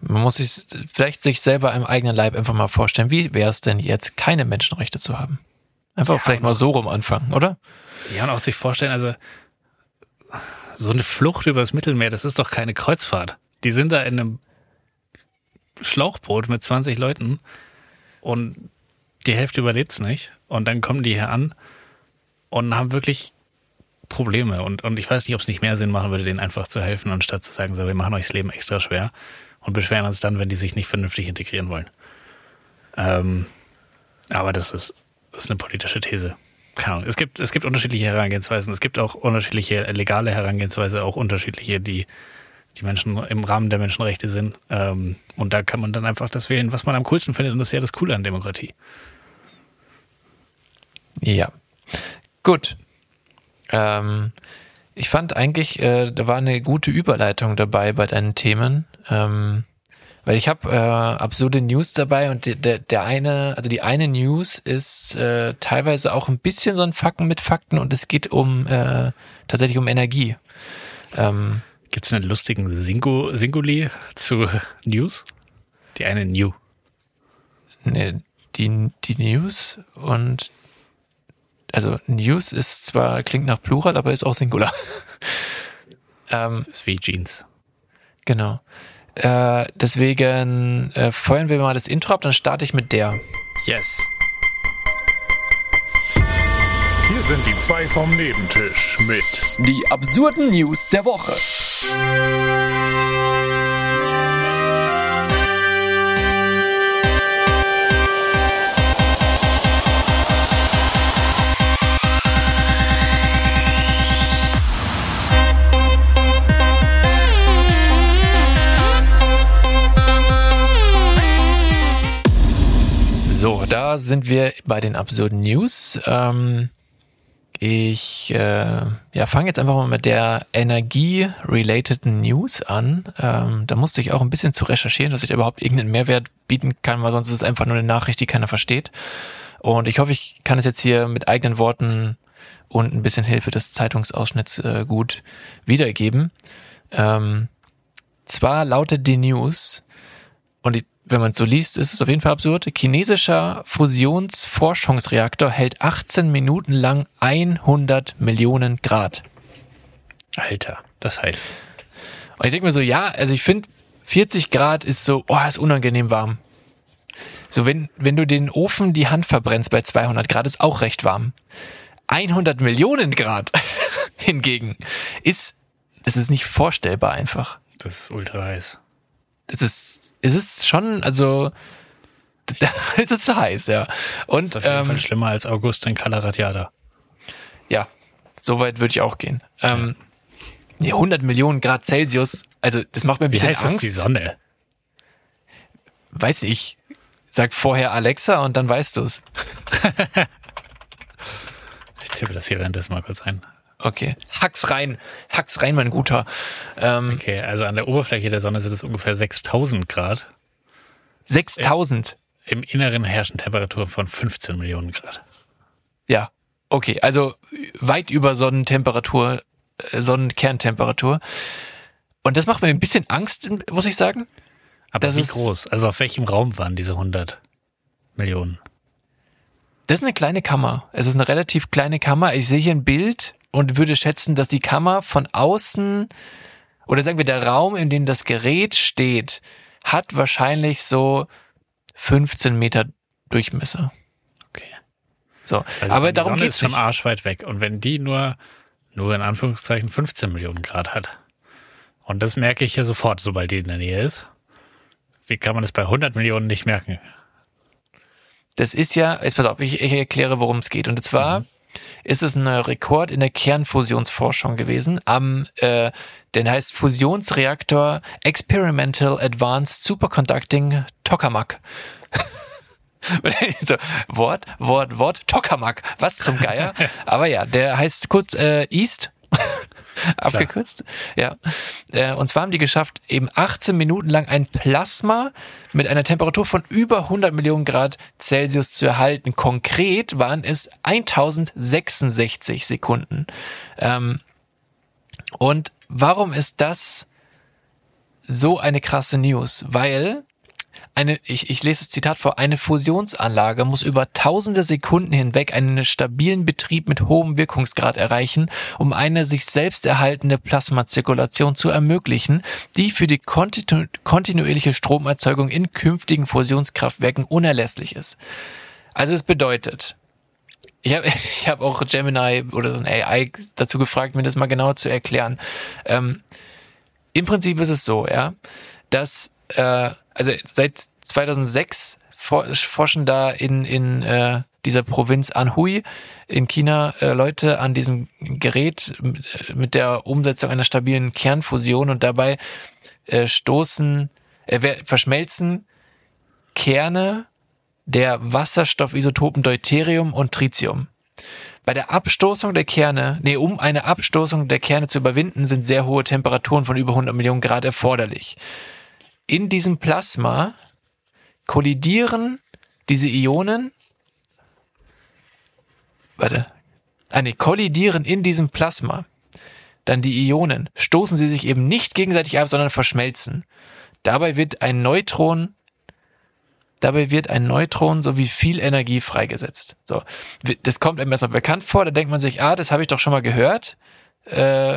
Man muss sich vielleicht sich selber im eigenen Leib einfach mal vorstellen, wie wäre es denn jetzt, keine Menschenrechte zu haben? Einfach Ja, vielleicht mal so rum anfangen, oder? Ja, und auch sich vorstellen, also so eine Flucht übers Mittelmeer, das ist doch keine Kreuzfahrt. Die sind da in einem Schlauchboot mit zwanzig Leuten und die Hälfte überlebt's nicht. Und dann kommen die hier an und haben wirklich Probleme. Und, und ich weiß nicht, ob es nicht mehr Sinn machen würde, denen einfach zu helfen, anstatt zu sagen, so, wir machen euch das Leben extra schwer und beschweren uns dann, wenn die sich nicht vernünftig integrieren wollen. Ähm, aber das ist, das ist eine politische These. Keine Ahnung. Es gibt, es gibt unterschiedliche Herangehensweisen. Es gibt auch unterschiedliche legale Herangehensweise, auch unterschiedliche, die die Menschen im Rahmen der Menschenrechte sind. Ähm, und da kann man dann einfach das wählen, was man am coolsten findet. Und das ist ja das Coole an Demokratie. Ja. Gut. Ähm, ich fand eigentlich, äh, da war eine gute Überleitung dabei bei deinen Themen. Ähm, weil ich habe äh, absurde News dabei und der, der, der eine, also die eine News ist äh, teilweise auch ein bisschen so ein Fakten mit Fakten und es geht um äh, tatsächlich um Energie. Ähm, Gibt es einen lustigen Singu Singuli zu News? Die eine New. ne, die, die News und also News ist zwar, klingt nach Plural, aber ist auch Singular. ähm, Das ist wie Jeans. genau. Äh, deswegen äh, feuern wir mal das Intro ab, dann starte ich mit der. Yes. Hier sind die zwei vom Nebentisch mit Die absurden News der Woche. So, da sind wir bei den absurden News. Ähm, ich äh, ja, fange jetzt einfach mal mit der Energie-related News an. Ähm, da musste ich auch ein bisschen zu recherchieren, dass ich da überhaupt irgendeinen Mehrwert bieten kann, weil sonst ist es einfach nur eine Nachricht, die keiner versteht. Und ich hoffe, ich kann es jetzt hier mit eigenen Worten und ein bisschen Hilfe des Zeitungsausschnitts äh, gut wiedergeben. Ähm, zwar lautet die News, und die wenn man es so liest, ist es auf jeden Fall absurd. Chinesischer Fusionsforschungsreaktor hält achtzehn Minuten lang hundert Millionen Grad. Alter, das heißt. Und ich denke mir so, ja, also ich finde, vierzig Grad ist so, oh, ist unangenehm warm. So, wenn, wenn du den Ofen die Hand verbrennst bei zweihundert Grad, ist auch recht warm. hundert Millionen Grad hingegen ist, das ist nicht vorstellbar einfach. Das ist ultra heiß. Es ist, es ist schon, also, es ist zu heiß, ja. Und, Das ist auf jeden ähm, Fall schlimmer als August in Calaratiada. ja, so weit würde ich auch gehen. Ähm, nee, hundert Millionen Grad Celsius, also, das macht mir ein Wie bisschen heiß ist Angst. die Sonne? Weiß ich. Sag vorher Alexa und dann weißt du's. Ich tippe das hier währenddessen mal kurz ein. Okay. Hack's rein. Hack's rein, mein Guter. Ähm, Okay, also an der Oberfläche der Sonne sind es ungefähr sechstausend Grad. sechstausend. Im Inneren herrschen Temperaturen von fünfzehn Millionen Grad. Ja. Okay, also weit über Sonnentemperatur, äh, Sonnenkerntemperatur. Und das macht mir ein bisschen Angst, muss ich sagen. Aber Das wie ist- groß? Also auf welchem Raum waren diese hundert Millionen? Das ist eine kleine Kammer. Es ist eine relativ kleine Kammer. Ich sehe hier ein Bild und würde schätzen, dass die Kammer von außen, oder sagen wir der Raum, in dem das Gerät steht, hat wahrscheinlich so fünfzehn Meter Durchmesser. Okay. So, Weil aber die darum Sonne geht's ist schon nicht. arschweit weg. Und wenn die nur, nur in Anführungszeichen fünfzehn Millionen Grad hat, und das merke ich ja sofort, sobald die in der Nähe ist, wie kann man das bei hundert Millionen nicht merken? Das ist ja, jetzt pass auf, ich, ich erkläre, worum es geht. Und zwar mhm. ist es ein Rekord in der Kernfusionsforschung gewesen. Am, äh, der heißt Fusionsreaktor Experimental Advanced Superconducting Tokamak. so, Wort, Wort, Wort, Tokamak. Was zum Geier? Aber ja, der heißt kurz äh, East. Abgekürzt. Ja. Äh, und zwar haben die geschafft, eben achtzehn Minuten lang ein Plasma mit einer Temperatur von über hundert Millionen Grad Celsius zu erhalten. Konkret waren es tausendsechsundsechzig Sekunden. Ähm, und warum ist das so eine krasse News, weil eine, ich, ich lese das Zitat vor, eine Fusionsanlage muss über tausende Sekunden hinweg einen stabilen Betrieb mit hohem Wirkungsgrad erreichen, um eine sich selbst erhaltende Plasmazirkulation zu ermöglichen, die für die kontinu- kontinuierliche Stromerzeugung in künftigen Fusionskraftwerken unerlässlich ist. Also es bedeutet, ich habe ich hab auch Gemini oder so ein A I dazu gefragt, mir das mal genauer zu erklären. Ähm, im Prinzip ist es so, ja, dass äh, also seit zweitausendsechs forschen da in in äh, dieser Provinz Anhui in China äh, Leute an diesem Gerät mit, mit der Umsetzung einer stabilen Kernfusion und dabei äh, stoßen, äh, verschmelzen Kerne der Wasserstoffisotopen Deuterium und Tritium. Bei der Abstoßung der Kerne, nee, um eine Abstoßung der Kerne zu überwinden, sind sehr hohe Temperaturen von über hundert Millionen Grad erforderlich. In diesem Plasma kollidieren diese Ionen, warte, ah, nee, kollidieren in diesem Plasma dann die Ionen, stoßen sie sich eben nicht gegenseitig ab, sondern verschmelzen. Dabei wird ein Neutron Dabei wird ein Neutron sowie viel Energie freigesetzt. So, das kommt einem erstmal bekannt vor, da denkt man sich, ah, das habe ich doch schon mal gehört. Äh,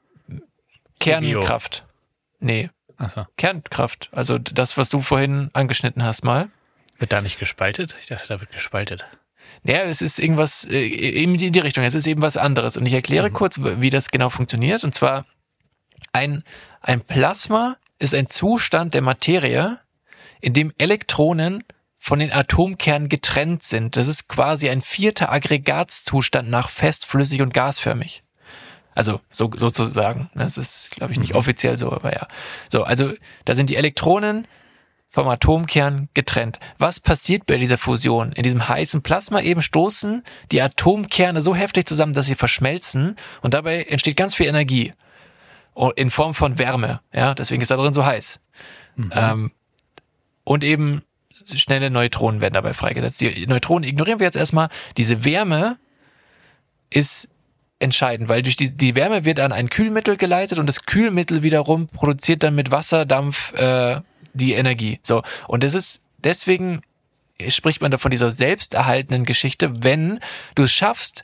Kernkraft. Nee. Ach so. Kernkraft. Also das, was du vorhin angeschnitten hast mal. Wird da nicht gespaltet? Ich dachte, da wird gespaltet. Ja, es ist irgendwas äh, in die Richtung. Es ist eben was anderes. Und ich erkläre mhm. kurz, wie das genau funktioniert. Und zwar ein, ein Plasma ist ein Zustand der Materie, in dem Elektronen von den Atomkernen getrennt sind. Das ist quasi ein vierter Aggregatzustand nach fest, flüssig und gasförmig. Also so sozusagen. Das ist, glaube ich, nicht mhm. offiziell so, aber ja. So, also da sind die Elektronen vom Atomkern getrennt. Was passiert bei dieser Fusion? In diesem heißen Plasma eben stoßen die Atomkerne so heftig zusammen, dass sie verschmelzen und dabei entsteht ganz viel Energie in Form von Wärme. Ja, deswegen ist da drin so heiß. Mhm. Ähm, Und eben schnelle Neutronen werden dabei freigesetzt. Die Neutronen ignorieren wir jetzt erstmal. Diese Wärme ist entscheidend, weil durch die, die Wärme wird an ein Kühlmittel geleitet und das Kühlmittel wiederum produziert dann mit Wasserdampf äh, die Energie. So, und das ist deswegen spricht man da von dieser selbsterhaltenden Geschichte, wenn du es schaffst,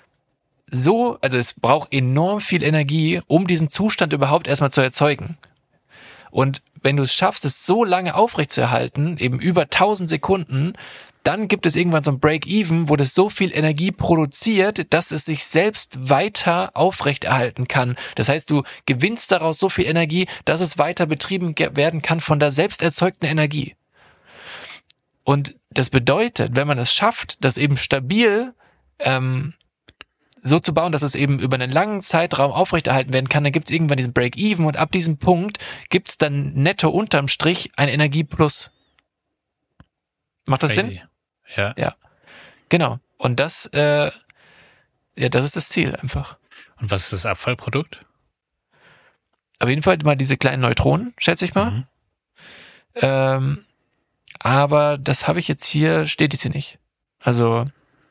so, also es braucht enorm viel Energie, um diesen Zustand überhaupt erstmal zu erzeugen. Und wenn du es schaffst, es so lange aufrechtzuerhalten, eben über tausend Sekunden, dann gibt es irgendwann so ein Break-Even, wo das so viel Energie produziert, dass es sich selbst weiter aufrechterhalten kann. Das heißt, du gewinnst daraus so viel Energie, dass es weiter betrieben werden kann von der selbst erzeugten Energie. Und das bedeutet, wenn man es schafft, das eben stabil ähm, so zu bauen, dass es eben über einen langen Zeitraum aufrechterhalten werden kann, dann gibt es irgendwann diesen Break-Even und ab diesem Punkt gibt es dann netto unterm Strich ein Energieplus. Macht das Crazy. Sinn? Ja. Ja. Genau. Und das, äh, ja, das ist das Ziel einfach. Und was ist das Abfallprodukt? Auf jeden Fall mal diese kleinen Neutronen, schätze ich mal. Mhm. Ähm, aber das habe ich jetzt hier, steht jetzt hier nicht. Also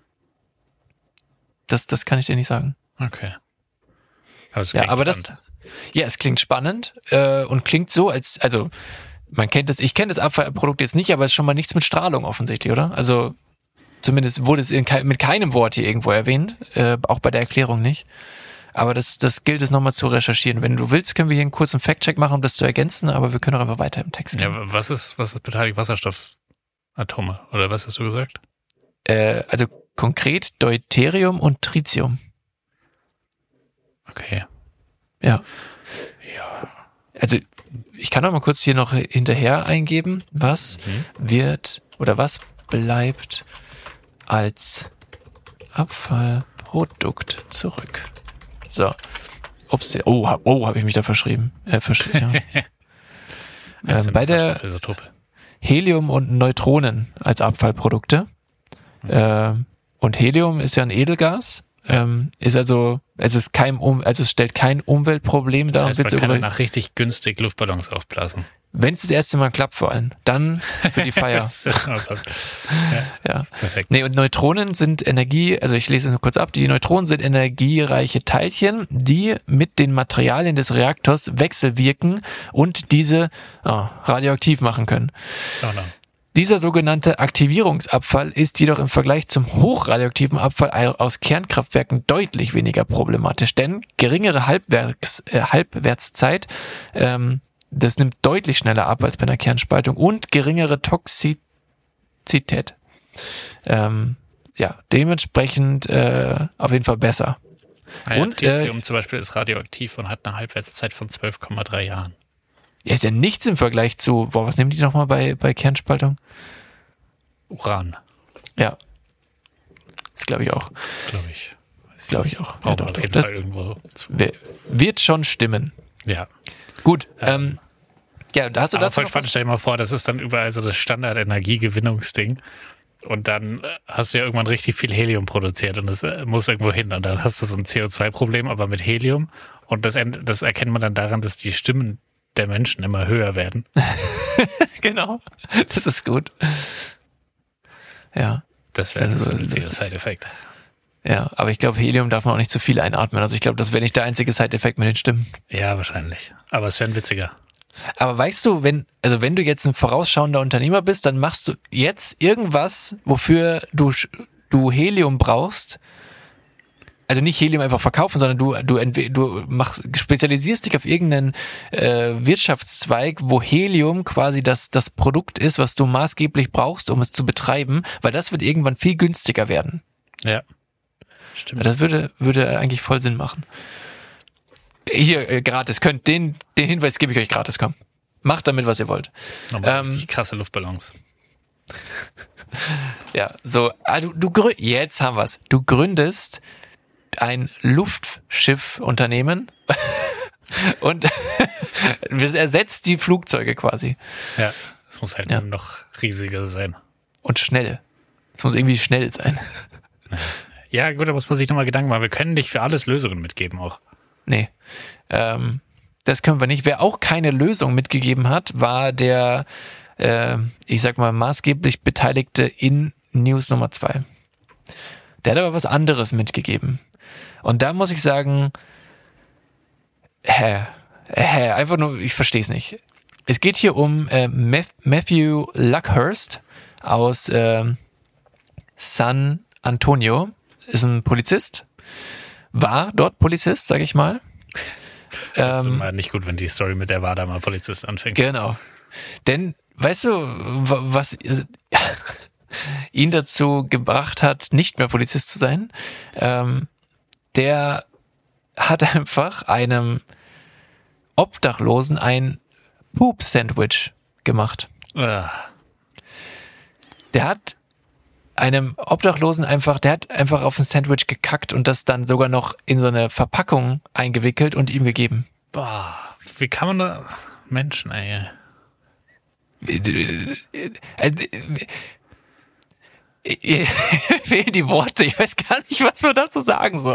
Das, das kann ich dir nicht sagen. Okay. Aber es ja, aber spannend. das, ja, es klingt spannend äh, und klingt so, als, also man kennt das, ich kenne das Abfallprodukt jetzt nicht, aber es ist schon mal nichts mit Strahlung offensichtlich, oder? Also zumindest wurde es in, mit keinem Wort hier irgendwo erwähnt, äh, auch bei der Erklärung nicht. Aber das, das gilt es nochmal zu recherchieren. Wenn du willst, können wir hier einen kurzen Fact-Check machen, um das zu ergänzen, aber wir können auch einfach weiter im Text gehen. Ja, was ist, was ist beteiligt? Wasserstoffatome, oder was hast du gesagt? Äh, also konkret Deuterium und Tritium. Okay. Ja. Ja. Also ich kann auch mal kurz hier noch hinterher eingeben, was mhm. wird oder was bleibt als Abfallprodukt zurück. So. Ups, oh, oh habe ich mich da verschrieben. Äh, verschrieben ja. ähm, bei der Helium und Neutronen als Abfallprodukte. Mhm. Äh, und Helium ist ja ein Edelgas Ähm, ist also, es ist kein, um, also es stellt kein Umweltproblem dar. Das heißt, man kann danach richtig günstig Luftballons aufblasen. Wenn es das erste Mal klappt vor allem, dann für die Feier. ja, ja. Perfekt. Nee, und Neutronen sind Energie, also ich lese es nur kurz ab, die Neutronen sind energiereiche Teilchen, die mit den Materialien des Reaktors wechselwirken und diese oh, radioaktiv machen können. Oh no. Dieser sogenannte Aktivierungsabfall ist jedoch im Vergleich zum hochradioaktiven Abfall aus Kernkraftwerken deutlich weniger problematisch, denn geringere Halbwerks, äh, Halbwertszeit, ähm, das nimmt deutlich schneller ab als bei einer Kernspaltung und geringere Toxizität. Ähm, ja, dementsprechend äh, auf jeden Fall besser. Ah ja, und Tritium äh, zum Beispiel ist radioaktiv und hat eine Halbwertszeit von zwölf Komma drei Jahren. ja, ist ja nichts im Vergleich zu, boah, was nehmen die nochmal bei, bei Kernspaltung? Uran, Ja. Das glaube ich auch. glaube ich. Glaube ich auch. Ja, Brauchen doch, wir auf doch. jeden Das Fall irgendwo zu. w- wird schon stimmen. Ja. Gut, ähm, ja, da hast du Aber dazu voll noch spannend, was? stell dir mal vor, das ist dann überall so das Standard-Energiegewinnungsding. Und dann äh, hast du ja irgendwann richtig viel Helium produziert und das äh, muss irgendwo hin. Und dann hast du so ein C O zwei Problem, aber mit Helium. Und das, end- das erkennt man dann daran, dass die Stimmen der Menschen immer höher werden. Genau, das ist gut. Ja, Das wäre das Also, wär ein witziger das- Side-Effekt. ja, aber ich glaube, Helium darf man auch nicht zu viel einatmen. Also ich glaube, das wäre nicht der einzige Side-Effekt mit den Stimmen. Ja, wahrscheinlich. Aber es wäre ein witziger. Aber weißt du, wenn, also wenn du jetzt ein vorausschauender Unternehmer bist, dann machst du jetzt irgendwas, wofür du, sch- du Helium brauchst. Also nicht Helium einfach verkaufen, sondern du, du, entwe- du machst, spezialisierst dich auf irgendeinen äh, Wirtschaftszweig, wo Helium quasi das, das Produkt ist, was du maßgeblich brauchst, um es zu betreiben, weil das wird irgendwann viel günstiger werden. Ja. Stimmt. Das würde, würde eigentlich voll Sinn machen. Hier, äh, gratis, könnt den, den Hinweis gebe ich euch gratis, komm. Macht damit, was ihr wollt. Nochmal ähm, richtig krasse Luftballons. Ja, so, ah, du, du grü- jetzt haben wir's. Du gründest ein Luftschiffunternehmen und es ersetzt die Flugzeuge quasi. Ja. Es muss halt Ja. noch riesiger sein. Und schnell. Es muss irgendwie schnell sein. Ja, gut, da muss man sich nochmal Gedanken machen. Wir können nicht für alles Lösungen mitgeben auch. Nee. Ähm, das können wir nicht. Wer auch keine Lösung mitgegeben hat, war der, äh, ich sag mal, maßgeblich Beteiligte in News Nummer zwei. Der hat aber was anderes mitgegeben. Und da muss ich sagen, hä, hä, einfach nur, ich verstehe es nicht. Es geht hier um äh, Math- Matthew Luckhurst aus äh, San Antonio, ist ein Polizist, war dort Polizist, sag ich mal. Das ist Ähm, immer nicht gut, wenn die Story mit der Wada mal Polizist anfängt. Genau. Denn, weißt du, wa- was ihn dazu gebracht hat, nicht mehr Polizist zu sein? Ähm, der hat einfach einem Obdachlosen ein Poop-Sandwich gemacht. Ah, Der hat einem Obdachlosen einfach, der hat einfach auf ein Sandwich gekackt und das dann sogar noch in so eine Verpackung eingewickelt und ihm gegeben. boah, wie kann man da... Menschen, ey. Also, mir fehlen die Worte. Ich weiß gar nicht, was man dazu sagen soll.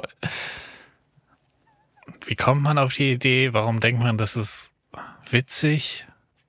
Wie kommt man auf die Idee? Warum denkt man, das ist witzig?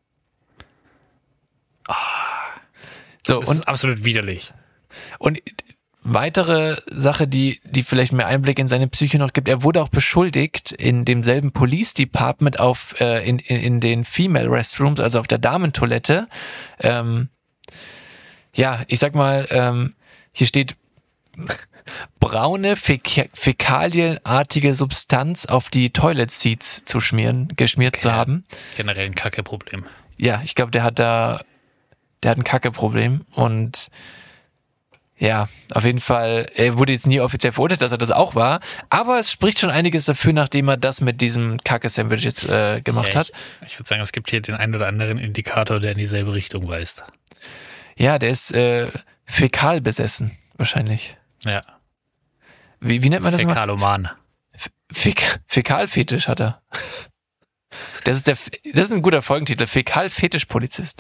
So, Das und, ist absolut widerlich. und weitere Sache, die, die vielleicht mehr Einblick in seine Psyche noch gibt, er wurde auch beschuldigt, in demselben Police Department auf, äh, in, in, in den Female Restrooms, also auf der Damentoilette, ähm, ja, ich sag mal, ähm, hier steht braune Fäk fäkalienartige Substanz auf die Toilet Seats zu schmieren, geschmiert zu Okay. haben. Generell ein Kacke-Problem. Ja, ich glaube, der hat da, der hat ein Kacke-Problem und ja, auf jeden Fall, er wurde jetzt nie offiziell verurteilt, dass er das auch war, aber es spricht schon einiges dafür, nachdem er das mit diesem Kacke-Sandwich jetzt äh, gemacht Ja, hat. Ich, ich würde sagen, es gibt hier den einen oder anderen Indikator, der in dieselbe Richtung weist. Ja, der ist äh, fäkal besessen, wahrscheinlich. Ja. Wie, wie nennt man das immer? Fäkaloman. Fäk Fäkalfetisch hat er. Das ist der, das ist ein guter Folgentitel, Fäkalfetisch-Polizist.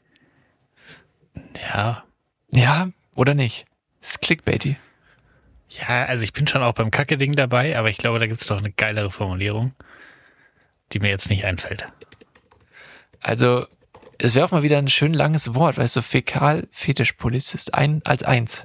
Ja. Ja, oder nicht? Das ist clickbaity. Ja, also ich bin schon auch beim Kacke-Ding dabei, aber ich glaube, da gibt's doch eine geilere Formulierung, die mir jetzt nicht einfällt. Also, es wäre auch mal wieder ein schön langes Wort, weißt du, Fäkal-Fetischpolizist, ein als eins.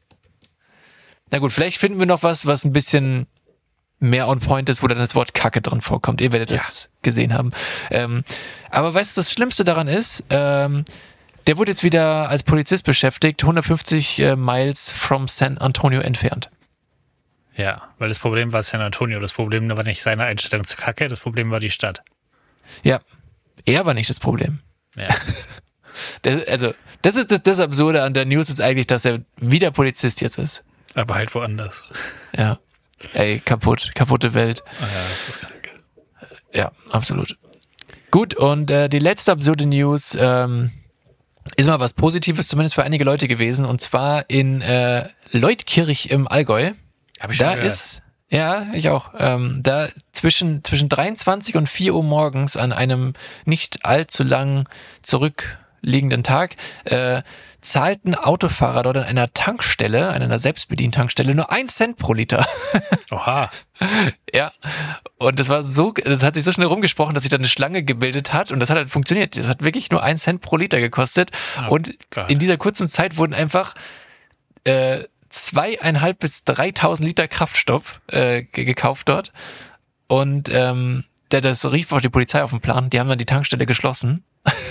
Na gut, vielleicht finden wir noch was, was ein bisschen mehr on point ist, wo dann das Wort Kacke drin vorkommt. Ihr werdet ja. das gesehen haben. Ähm, aber weißt du, das Schlimmste daran ist, ähm, der wurde jetzt wieder als Polizist beschäftigt, hundertfünfzig äh, Miles from San Antonio entfernt. Ja, weil das Problem war San Antonio. Das Problem war nicht seine Einstellung zu Kacke, das Problem war die Stadt. Ja, er war nicht das Problem. Ja. das, also, das ist das, das Absurde an der News ist eigentlich, dass er wieder Polizist jetzt ist. Aber halt woanders. Ja. Ey, kaputt, kaputte Welt. Ah ja, das ist krank. Ja, absolut. Gut, und äh, die letzte absurde News ähm, ist mal was Positives, zumindest für einige Leute gewesen, und zwar in äh, Leutkirch im Allgäu. Hab ich schon da gehört. ist, ja, ich auch, ähm, da zwischen zwischen dreiundzwanzig und vier Uhr morgens an einem nicht allzu lang zurückliegenden Tag äh, zahlten Autofahrer dort an einer Tankstelle, an einer selbstbedienten Tankstelle, nur ein Cent pro Liter. Oha. Ja, und das war so, das hat sich so schnell rumgesprochen, dass sich da eine Schlange gebildet hat und das hat halt funktioniert. Das hat wirklich nur ein Cent pro Liter gekostet Oh, und Gott. in dieser kurzen Zeit wurden einfach äh, zweieinhalb bis dreitausend Liter Kraftstoff äh, ge- gekauft dort und ähm, der das rief auch die Polizei auf den Plan. Die haben dann die Tankstelle geschlossen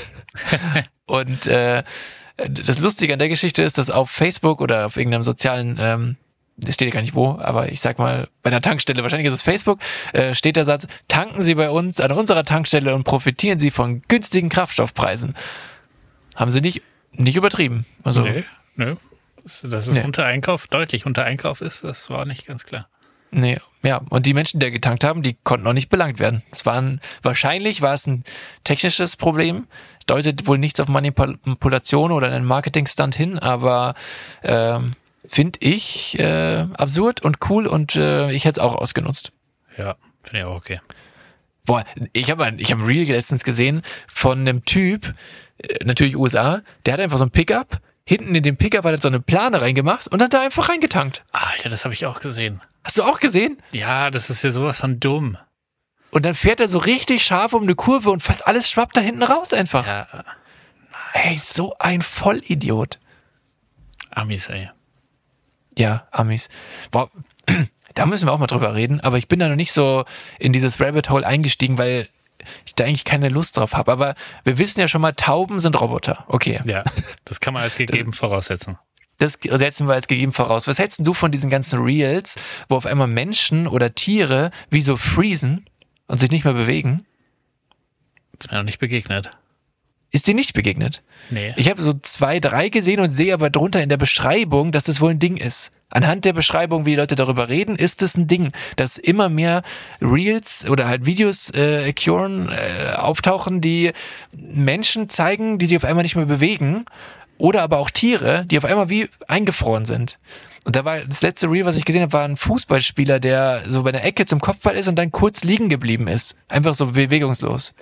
und äh, das Lustige an der Geschichte ist, dass auf Facebook oder auf irgendeinem sozialen, ähm, das steht ja gar nicht wo, aber ich sag mal, bei einer Tankstelle, wahrscheinlich ist es Facebook, äh, steht der Satz, tanken Sie bei uns an unserer Tankstelle und profitieren Sie von günstigen Kraftstoffpreisen. Haben sie nicht, nicht übertrieben. Also, Nö, nö. Dass es Nee. unter Einkauf, deutlich unter Einkauf ist, das war nicht ganz klar. nee, ja. Und die Menschen, die getankt haben, die konnten auch nicht belangt werden. Es waren, wahrscheinlich war es ein technisches Problem, deutet wohl nichts auf Manipulation oder einen Marketing-Stunt hin, aber ähm, finde ich äh, absurd und cool und äh, ich hätte es auch ausgenutzt. Ja, finde ich auch okay. Boah, ich habe ein, ich hab ein Reel letztens gesehen von einem Typ, äh, natürlich U S A, der hat einfach so ein Pickup, hinten in den Pickup hat er so eine Plane reingemacht und hat da einfach reingetankt. Alter, das habe ich auch gesehen. Hast du auch gesehen? Ja, das ist ja sowas von dumm. Und dann fährt er so richtig scharf um eine Kurve und fast alles schwappt da hinten raus einfach. Ja, Ey, so ein Vollidiot. Amis, ey. Ja, Amis. Boah, da müssen wir auch mal drüber reden, aber ich bin da noch nicht so in dieses Rabbit Hole eingestiegen, weil ich da eigentlich keine Lust drauf habe. Aber wir wissen ja schon mal, Tauben sind Roboter. Okay. Ja, das kann man als gegeben voraussetzen. Das setzen wir als gegeben voraus. Was hältst du von diesen ganzen Reels, wo auf einmal Menschen oder Tiere wie so freezen und sich nicht mehr bewegen? Ist mir noch nicht begegnet. Ist dir nicht begegnet? Nee. Ich habe so zwei, drei gesehen und sehe aber drunter in der Beschreibung, dass das wohl ein Ding ist. Anhand der Beschreibung, wie die Leute darüber reden, ist es ein Ding, dass immer mehr Reels oder halt Videos äh, curen, äh, auftauchen, die Menschen zeigen, die sich auf einmal nicht mehr bewegen, oder aber auch Tiere, die auf einmal wie eingefroren sind. Und da war das letzte Reel, was ich gesehen habe, war ein Fußballspieler, der so bei der Ecke zum Kopfball ist und dann kurz liegen geblieben ist. Einfach so bewegungslos.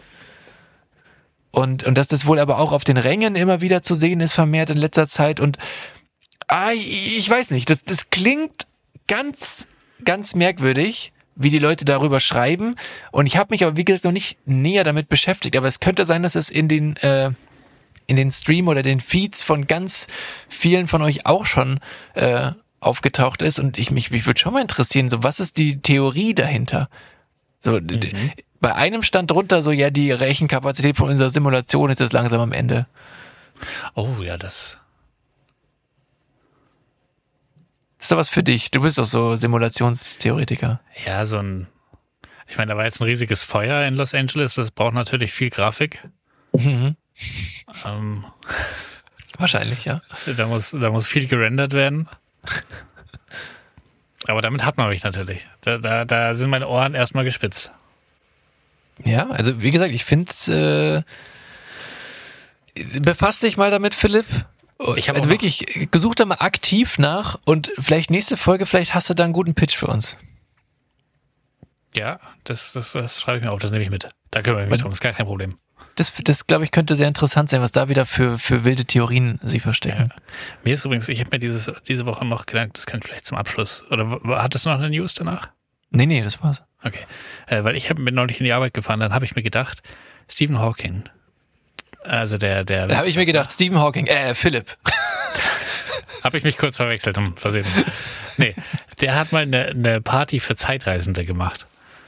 Und, und dass das wohl aber auch auf den Rängen immer wieder zu sehen ist, vermehrt in letzter Zeit. Und ah, ich, ich weiß nicht, das, das klingt ganz, ganz merkwürdig, wie die Leute darüber schreiben. Und ich habe mich aber, wie gesagt, noch nicht näher damit beschäftigt. Aber es könnte sein, dass es in den, äh, in den Stream oder den Feeds von ganz vielen von euch auch schon äh, aufgetaucht ist. Und ich mich, mich würde schon mal interessieren, so was ist die Theorie dahinter? So, d- d- bei einem stand drunter so, ja, die Rechenkapazität von unserer Simulation ist jetzt langsam am Ende. Oh ja, das. Das ist doch was für dich. Du bist doch so Simulationstheoretiker. Ja, so ein. Ich meine, da war jetzt ein riesiges Feuer in Los Angeles. Das braucht natürlich viel Grafik. Mhm. Ähm, Wahrscheinlich, ja. da muss, da muss viel gerendert werden. Aber damit hat man mich natürlich. Da, da, da sind meine Ohren erstmal gespitzt. Ja, also wie gesagt, ich finde äh, befasst dich mal damit, Philipp. Ich hab also auch wirklich, gesuch da mal aktiv nach und vielleicht nächste Folge, vielleicht hast du da einen guten Pitch für uns. Ja, das, das, das schreibe ich mir auf, das nehme ich mit. Da kümmere ich mich drum, ist gar kein Problem. das, das glaube ich, könnte sehr interessant sein, was da wieder für, für wilde Theorien sich verstecken. Ja. Mir ist übrigens, ich habe mir dieses, diese Woche noch gedacht, das könnte vielleicht zum Abschluss, oder hattest du noch eine News danach? Nee, nee, das war's. Okay, äh, weil ich habe mir neulich in die Arbeit gefahren, dann habe ich mir gedacht, Stephen Hawking, also der, der... Da habe ich mir gedacht, Stephen Hawking, äh, Philipp. Habe ich mich kurz verwechselt, um versehen. Nee, der hat mal eine, eine Party für Zeitreisende gemacht.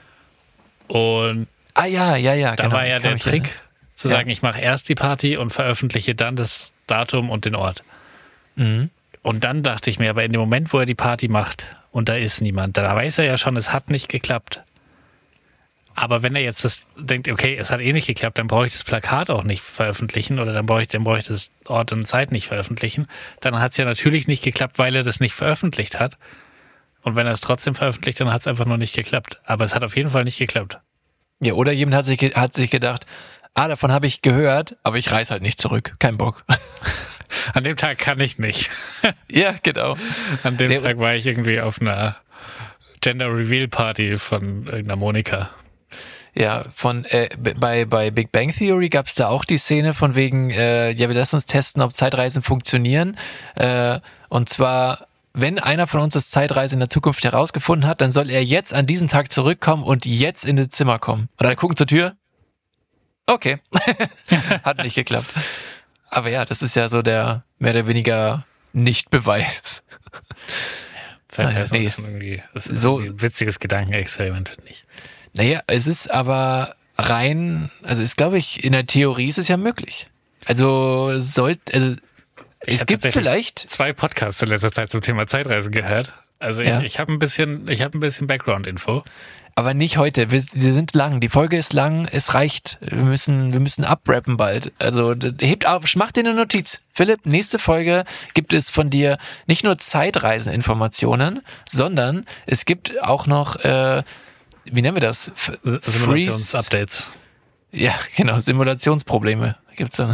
Und Ah ja, ja, ja. da genau. war ja Ich kann der mich Trick, erinnern. zu Ja. sagen, ich mache erst die Party und veröffentliche dann das Datum und den Ort. Mhm. Und dann dachte ich mir, aber in dem Moment, wo er die Party macht und da ist niemand, da weiß er ja schon, es hat nicht geklappt. Aber wenn er jetzt das denkt, okay, es hat eh nicht geklappt, dann brauche ich das Plakat auch nicht veröffentlichen oder dann brauche ich, dann brauche ich das Ort und Zeit nicht veröffentlichen. Dann hat es ja natürlich nicht geklappt, weil er das nicht veröffentlicht hat. Und wenn er es trotzdem veröffentlicht, dann hat es einfach nur nicht geklappt. Aber es hat auf jeden Fall nicht geklappt. Ja, oder jemand hat sich, ge- hat sich gedacht, ah, davon habe ich gehört, aber ich reise halt nicht zurück. Kein Bock. An dem Tag kann ich nicht. Ja, genau. An dem Nee, Tag war ich irgendwie auf einer Gender Reveal Party von irgendeiner Monika. Ja, von äh, b- bei bei Big Bang Theory gab es da auch die Szene von wegen, äh, ja, wir lassen uns testen, ob Zeitreisen funktionieren. Äh, und zwar, wenn einer von uns das Zeitreisen in der Zukunft herausgefunden hat, dann soll er jetzt an diesen Tag zurückkommen und jetzt in das Zimmer kommen. Und dann gucken zur Tür. Okay. Hat nicht geklappt. Aber ja, das ist ja so der mehr oder weniger Nicht-Beweis. Zeitreisen nee. ist schon irgendwie, das ist So- irgendwie ein witziges Gedankenexperiment, finde ich. Naja, es ist aber rein, also ist, glaube ich, in der Theorie ist es ja möglich. Also sollte, also Ich es habe gibt tatsächlich vielleicht, zwei Podcasts in letzter Zeit zum Thema Zeitreisen gehört. Also Ja. ich, ich habe ein bisschen, ich habe ein bisschen Background-Info. aber nicht heute. Wir, wir sind lang, die Folge ist lang, es reicht. Wir müssen, wir müssen abrappen bald. Also d- hebt ab, mach dir eine Notiz. Philipp, nächste Folge gibt es von dir nicht nur Zeitreiseninformationen, sondern es gibt auch noch, äh, wie nennen wir das? F- Freeze- Simulationsupdates. Ja, genau, Simulationsprobleme gibt's dann.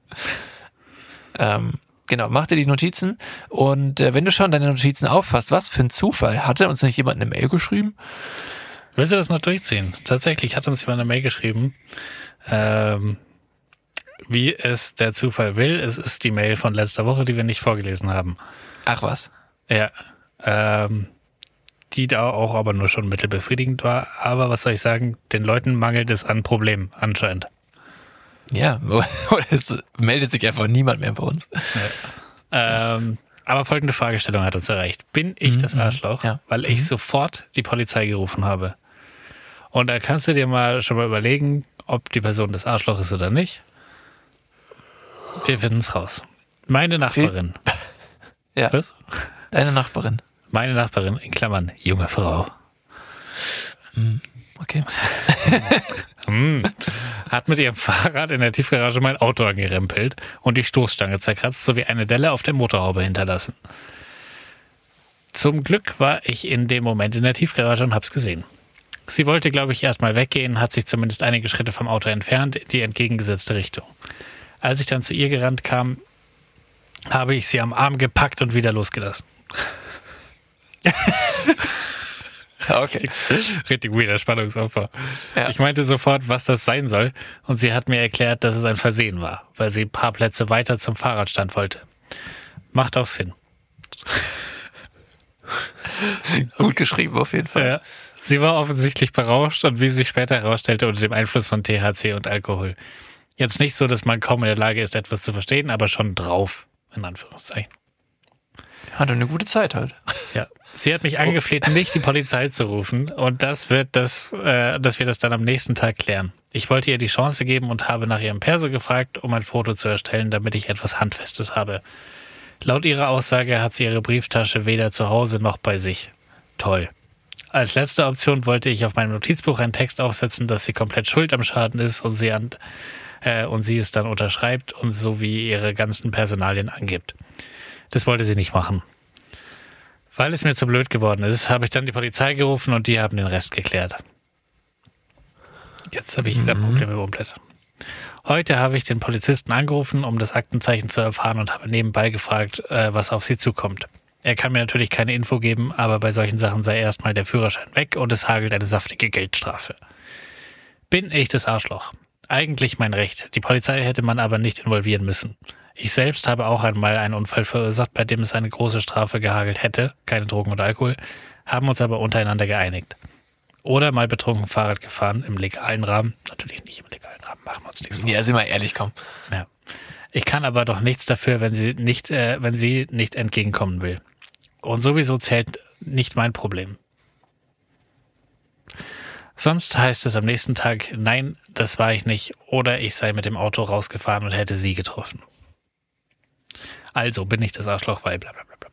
ähm, genau, mach dir die Notizen und äh, wenn du schon deine Notizen auffasst, was für ein Zufall, hatte uns nicht jemand eine Mail geschrieben? Willst du das noch durchziehen? Tatsächlich hat uns jemand eine Mail geschrieben, ähm, wie es der Zufall will. Es ist die Mail von letzter Woche, die wir nicht vorgelesen haben. Ach was. Ja, ähm, die da auch aber nur schon mittelbefriedigend war. Aber was soll ich sagen, den Leuten mangelt es an Problemen anscheinend. Ja, oder es meldet sich einfach niemand mehr bei uns. Ähm, aber folgende Fragestellung hat uns erreicht. Bin ich das Arschloch, ja. weil ich sofort die Polizei gerufen habe? Und da kannst du dir mal schon mal überlegen, ob die Person das Arschloch ist oder nicht. Wir finden es raus. Meine Nachbarin. Ja, Was? deine Nachbarin. Meine Nachbarin, in Klammern, junge Frau, Okay. hm, hat mit ihrem Fahrrad in der Tiefgarage mein Auto angerempelt und die Stoßstange zerkratzt sowie eine Delle auf der Motorhaube hinterlassen. Zum Glück war ich in dem Moment in der Tiefgarage und hab's gesehen. Sie wollte, glaube ich, erstmal weggehen, hat sich zumindest einige Schritte vom Auto entfernt, in die entgegengesetzte Richtung. Als ich dann zu ihr gerannt kam, habe ich sie am Arm gepackt und wieder losgelassen. Okay. Richtig weirder Spannungsaufbau. Ja. Ich meinte sofort, was das sein soll, und sie hat mir erklärt, dass es ein Versehen war, weil sie ein paar Plätze weiter zum Fahrradstand wollte. Macht auch Sinn. Gut geschrieben auf jeden Fall. Ja. Sie war offensichtlich berauscht und wie sich später herausstellte, unter dem Einfluss von T H C und Alkohol. Jetzt nicht so, dass man kaum in der Lage ist, etwas zu verstehen, aber schon drauf, in Anführungszeichen. Hatte eine gute Zeit halt. Ja. Sie hat mich angefleht, nicht die Polizei zu rufen, und das wird das, äh, dass wir das dann am nächsten Tag klären. Ich wollte ihr die Chance geben und habe nach ihrem Perso gefragt, um ein Foto zu erstellen, damit ich etwas Handfestes habe. Laut ihrer Aussage hat sie ihre Brieftasche weder zu Hause noch bei sich. Toll. Als letzte Option wollte ich auf meinem Notizbuch einen Text aufsetzen, dass sie komplett schuld am Schaden ist und sie, an, äh, und sie es dann unterschreibt und sowie ihre ganzen Personalien angibt. Das wollte sie nicht machen. Weil es mir zu blöd geworden ist, habe ich dann die Polizei gerufen und die haben den Rest geklärt. Jetzt habe ich wieder Probleme umblättern. Heute habe ich den Polizisten angerufen, um das Aktenzeichen zu erfahren, und habe nebenbei gefragt, äh, was auf sie zukommt. Er kann mir natürlich keine Info geben, aber bei solchen Sachen sei erstmal der Führerschein weg und es hagelt eine saftige Geldstrafe. Bin ich das Arschloch? Eigentlich mein Recht. Die Polizei hätte man aber nicht involvieren müssen. Ich selbst habe auch einmal einen Unfall verursacht, bei dem es eine große Strafe gehagelt hätte, keine Drogen oder Alkohol, haben uns aber untereinander geeinigt. Oder mal betrunken Fahrrad gefahren, im legalen Rahmen. Natürlich nicht im legalen Rahmen, machen wir uns nichts vor. Ja, sind wir ehrlich, komm. Ja. Ich kann aber doch nichts dafür, wenn sie nicht, äh, wenn sie nicht entgegenkommen will. Und sowieso zählt nicht mein Problem. Sonst heißt es am nächsten Tag, nein, das war ich nicht, oder ich sei mit dem Auto rausgefahren und hätte sie getroffen. Also bin ich das Arschloch, weil bla bla bla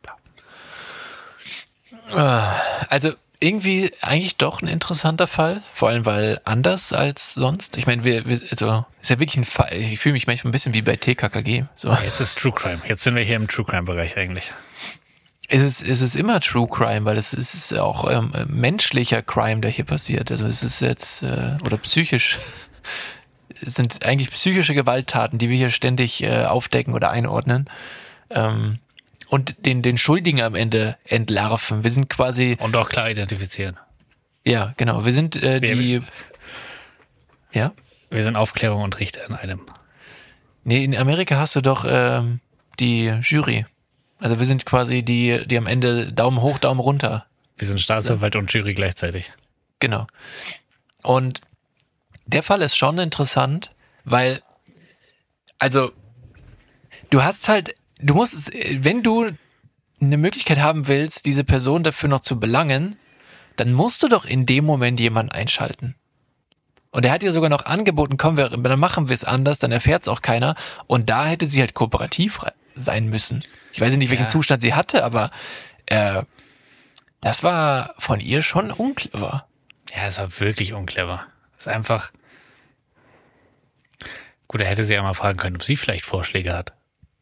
bla. Also irgendwie eigentlich doch ein interessanter Fall, vor allem weil anders als sonst. Ich meine, wir, wir also ist ja wirklich ein Fall. Ich fühle mich manchmal ein bisschen wie bei T K K G. So. Jetzt ist True Crime. Jetzt sind wir hier im True Crime Bereich eigentlich. Es ist, es ist immer True Crime, weil es, es ist auch ähm, menschlicher Crime, der hier passiert. Also es ist jetzt äh, oder psychisch. Es sind eigentlich psychische Gewalttaten, die wir hier ständig äh, aufdecken oder einordnen. Ähm, und den, den Schuldigen am Ende entlarven. Wir sind quasi... Und auch klar identifizieren. Ja, genau. Wir sind äh, wir, die... Ja? Wir sind Aufklärung und Richter in einem. Nee, in Amerika hast du doch ähm, die Jury. Also wir sind quasi die, die am Ende Daumen hoch, Daumen runter. Wir sind Staatsanwalt und Jury gleichzeitig. Genau. Und der Fall ist schon interessant, weil, also, du hast halt, du musst, wenn du eine Möglichkeit haben willst, diese Person dafür noch zu belangen, dann musst du doch in dem Moment jemanden einschalten. Und er hat ihr sogar noch angeboten, komm, wir, dann machen wir es anders, dann erfährt es auch keiner. Und da hätte sie halt kooperativ sein müssen. Ich weiß nicht, welchen ja. Zustand sie hatte, aber äh, das war von ihr schon unclever. Ja, es war wirklich unclever. Es ist einfach... Gut, da hätte sie ja mal fragen können, ob sie vielleicht Vorschläge hat.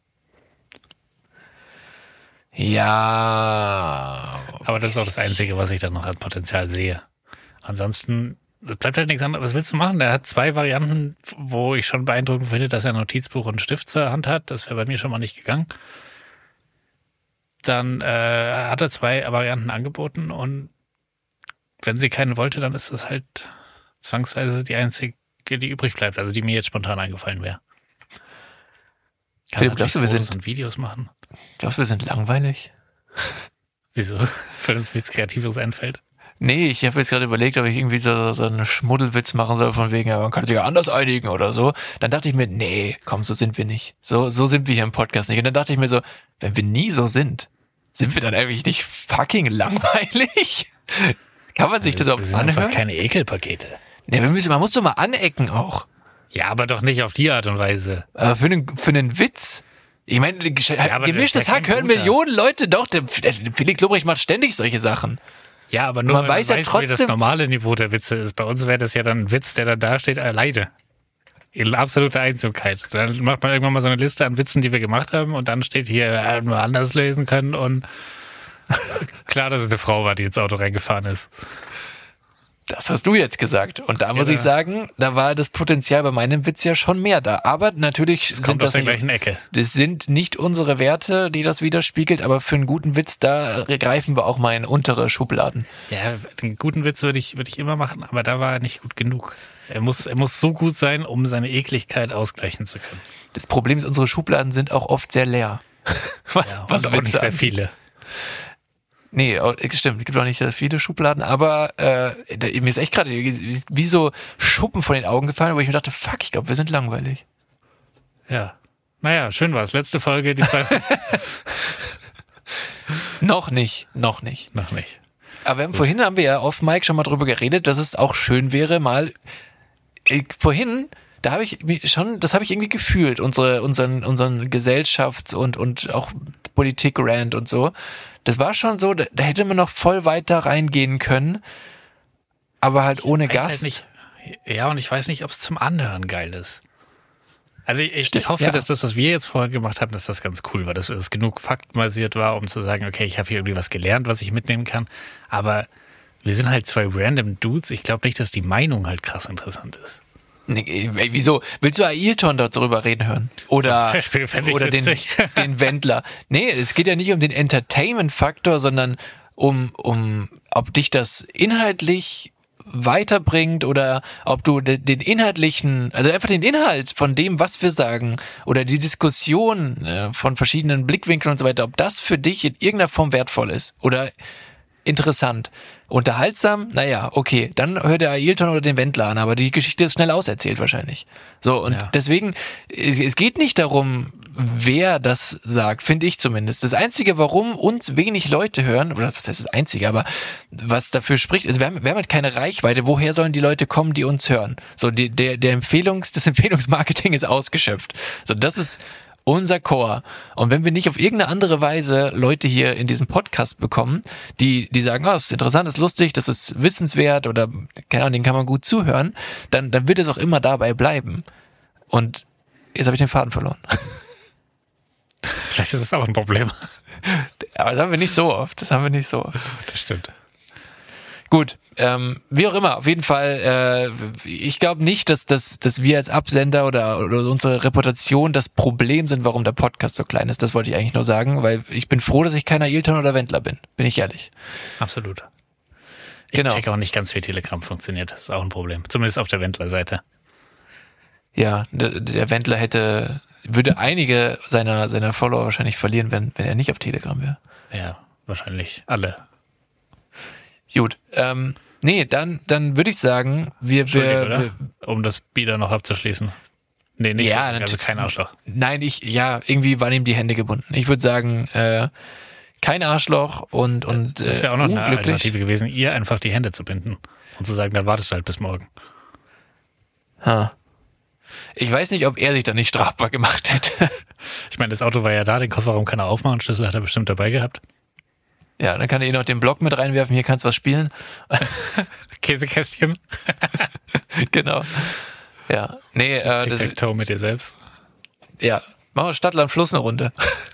Ja. Aber das ist auch das Einzige, was ich dann noch an Potenzial sehe. Ansonsten bleibt halt nichts anderes. Was willst du machen? Er hat zwei Varianten, wo ich schon beeindruckend finde, dass er ein Notizbuch und einen Stift zur Hand hat. Das wäre bei mir schon mal nicht gegangen. Dann äh, hat er zwei Varianten angeboten und wenn sie keinen wollte, dann ist das halt zwangsweise die einzige, die übrig bleibt, also die mir jetzt spontan eingefallen wäre. Kann Philipp, glaubst du, wir sind und Videos machen? Glaubst du, wir sind langweilig? Wieso? Weil uns nichts Kreativeres einfällt? Nee, ich habe jetzt gerade überlegt, ob ich irgendwie so, so einen Schmuddelwitz machen soll, von wegen, ja, man kann sich ja anders einigen oder so. Dann dachte ich mir, nee, komm, so sind wir nicht. So, so sind wir hier im Podcast nicht. Und dann dachte ich mir so, wenn wir nie so sind, sind wir dann eigentlich nicht fucking langweilig? Kann man sich also, das auch wir sind anhören? Einfach keine Ekelpakete. Nee, wir müssen, man muss doch mal anecken auch. Ja, aber doch nicht auf die Art und Weise. Aber für einen, für einen Witz. Ich meine, ja, gemischtes Hack hören guter. Millionen Leute doch. Der, der Felix Lobrecht macht ständig solche Sachen. Ja, aber nur man weil weiß man ja weiß, trotzdem, wie das normale Niveau der Witze ist. Bei uns wäre das ja dann ein Witz, der dann da steht, alleine. In absoluter Einsamkeit. Dann macht man irgendwann mal so eine Liste an Witzen, die wir gemacht haben und dann steht hier, äh, nur anders lösen können und klar, dass es eine Frau war, die ins Auto reingefahren ist. Das hast du jetzt gesagt. Und da muss ja, ich sagen, da war das Potenzial bei meinem Witz ja schon mehr da. Aber natürlich das sind kommt das aus der nicht, gleichen Ecke. Das sind nicht unsere Werte, die das widerspiegelt, aber für einen guten Witz, da greifen wir auch mal in untere Schubladen. Ja, einen guten Witz würde ich, würde ich immer machen, aber da war er nicht gut genug. Er muss, er muss so gut sein, um seine Ekligkeit ausgleichen zu können. Das Problem ist, unsere Schubladen sind auch oft sehr leer. was, ja, was auch nicht sehr viele. Nee, stimmt, es gibt auch nicht viele Schubladen, aber äh, mir ist echt gerade wie so Schuppen von den Augen gefallen, wo ich mir dachte, fuck, ich glaube, wir sind langweilig. Ja. Naja, schön war's. Letzte Folge, die zwei... noch nicht, noch nicht. Noch nicht. Aber wir haben, vorhin haben wir ja auf Mike schon mal drüber geredet, dass es auch schön wäre, mal äh, vorhin, da habe ich mich schon, das habe ich irgendwie gefühlt, unsere, unseren, unseren Gesellschafts- und, und auch Politik-Rant und so. Das war schon so, da, da hätte man noch voll weiter reingehen können, aber halt ohne ich weiß Gast. Halt nicht, ja, und ich weiß nicht, ob es zum Anhören geil ist. Also ich, ich, ich hoffe, ja. dass das, was wir jetzt vorhin gemacht haben, dass das ganz cool war, dass das genug faktenbasiert war, um zu sagen, okay, ich habe hier irgendwie was gelernt, was ich mitnehmen kann. Aber wir sind halt zwei random Dudes. Ich glaube nicht, dass die Meinung halt krass interessant ist. Nee, wieso? Willst du Ailton dort drüber reden hören? Oder, Beispiel, oder den, den Wendler? Nee, es geht ja nicht um den Entertainment-Faktor, sondern um, um, ob dich das inhaltlich weiterbringt oder ob du de, den inhaltlichen, also einfach den Inhalt von dem, was wir sagen oder die Diskussion äh, von verschiedenen Blickwinkeln und so weiter, ob das für dich in irgendeiner Form wertvoll ist oder interessant. Unterhaltsam, naja, okay, dann hör der Ailton oder den Wendler an, aber die Geschichte ist schnell auserzählt wahrscheinlich. So, und Ja. deswegen, es, es geht nicht darum, wer das sagt, finde ich zumindest. Das Einzige, warum uns wenig Leute hören, oder was heißt das Einzige, aber was dafür spricht, ist, wir haben, wir haben halt keine Reichweite. Woher sollen die Leute kommen, die uns hören? So, die, der, der Empfehlungs, das Empfehlungsmarketing ist ausgeschöpft. So, das ist unser Core. Und wenn wir nicht auf irgendeine andere Weise Leute hier in diesem Podcast bekommen, die, die sagen, oh, das ist interessant, das ist lustig, das ist wissenswert oder, keine Ahnung, den kann man gut zuhören, dann, dann wird es auch immer dabei bleiben. Und jetzt habe ich den Faden verloren. Vielleicht ist es auch ein Problem. Aber das haben wir nicht so oft. Das haben wir nicht so oft. Das stimmt. Gut, ähm, wie auch immer, auf jeden Fall, äh, ich glaube nicht, dass, dass, dass wir als Absender oder, oder unsere Reputation das Problem sind, warum der Podcast so klein ist. Das wollte ich eigentlich nur sagen, weil ich bin froh, dass ich kein Ailton oder Wendler bin. Bin ich ehrlich. Absolut. Ich Genau. check auch nicht ganz, wie Telegram funktioniert. Das ist auch ein Problem. Zumindest auf der Wendler-Seite. Ja, der, der Wendler hätte, würde einige seiner, seiner Follower wahrscheinlich verlieren, wenn, wenn er nicht auf Telegram wäre. Ja, wahrscheinlich alle. Gut, ähm, nee, dann, dann würde ich sagen, wir, Entschuldigung, wir, oder? wir Um das Bieder noch abzuschließen. Nee, nicht. Ja, also natürlich. kein Arschloch. Nein, ich, ja, irgendwie waren ihm die Hände gebunden. Ich würde sagen, äh, kein Arschloch und, und, Das äh, wäre auch noch eine unglücklich. Alternative gewesen, ihr einfach die Hände zu binden und zu sagen, dann wartest du halt bis morgen. Ha. Ich weiß nicht, ob er sich da nicht strafbar gemacht hätte. Ich meine, das Auto war ja da, den Kofferraum kann er aufmachen, Schlüssel hat er bestimmt dabei gehabt. Ja, dann kann er eh noch den Block mit reinwerfen, hier kannst du was spielen. Käsekästchen. Genau. Ja, nee, äh, das, Tic-Tac-Toe mit dir selbst. ja, machen wir Stadtland Fluss eine Runde.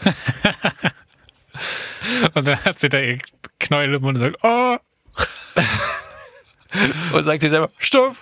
Und dann hat sie da ihr Knäuel im Mund und sagt, oh, Und sagt sie selber, Stopp!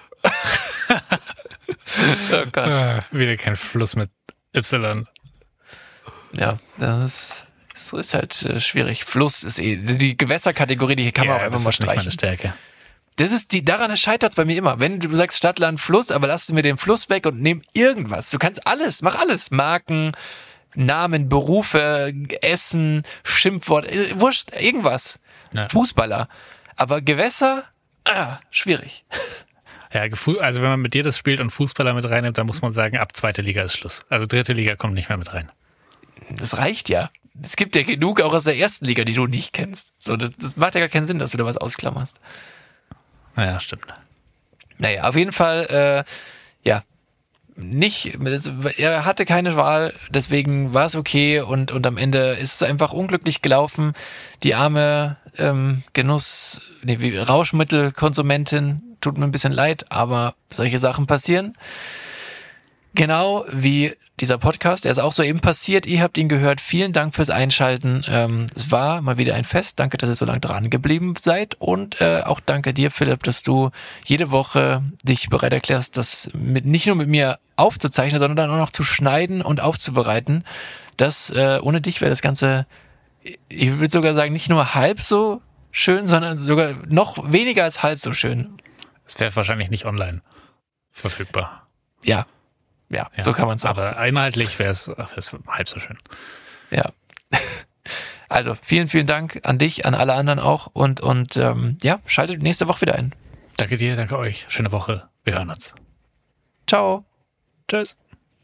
Oh Gott. ah, wieder kein Fluss mit Y. Ja, das, das ist halt äh, schwierig. Fluss ist eh, die Gewässerkategorie, die kann man auch einfach das mal ist nicht meine streichen. Stärke. Das ist die, daran scheitert es bei mir immer. Wenn du sagst Stadt, Land, Fluss, aber lass mir den Fluss weg und nimm irgendwas. Du kannst alles, mach alles. Marken, Namen, Berufe, Essen, Schimpfwort, äh, wurscht, irgendwas. Ja. Fußballer. Aber Gewässer, ah, schwierig. Ja, Gefu- also wenn man mit dir das spielt und Fußballer mit reinnimmt, dann muss man sagen, ab zweite Liga ist Schluss. Also dritte Liga kommt nicht mehr mit rein. Das reicht ja. Es gibt ja genug auch aus der ersten Liga, die du nicht kennst. So, das, das macht ja gar keinen Sinn, dass du da was ausklammerst. Naja, stimmt. Naja, auf jeden Fall, äh, ja, nicht, er hatte keine Wahl, deswegen war es okay und, und am Ende ist es einfach unglücklich gelaufen. Die arme ähm, Genuss, nee, wie Rauschmittelkonsumentin, tut mir ein bisschen leid, aber solche Sachen passieren. Genau wie dieser Podcast, der ist auch soeben passiert. Ihr habt ihn gehört. Vielen Dank fürs Einschalten. Ähm, es war mal wieder ein Fest. Danke, dass ihr so lange dran geblieben seid. Und äh, auch danke dir, Philipp, dass du jede Woche dich bereit erklärst, das mit, nicht nur mit mir aufzuzeichnen, sondern dann auch noch zu schneiden und aufzubereiten. Das äh, ohne dich wäre das Ganze, ich würde sogar sagen, nicht nur halb so schön, sondern sogar noch weniger als halb so schön. Es wäre wahrscheinlich nicht online verfügbar. Ja. Ja, Ja, so kann man es auch aber sagen. inhaltlich wäre es halb so schön. Ja. Also vielen, vielen Dank an dich, an alle anderen auch und und ähm, ja, schaltet nächste Woche wieder ein. Danke dir, danke euch. Schöne Woche. Wir hören uns. Ciao. Tschüss.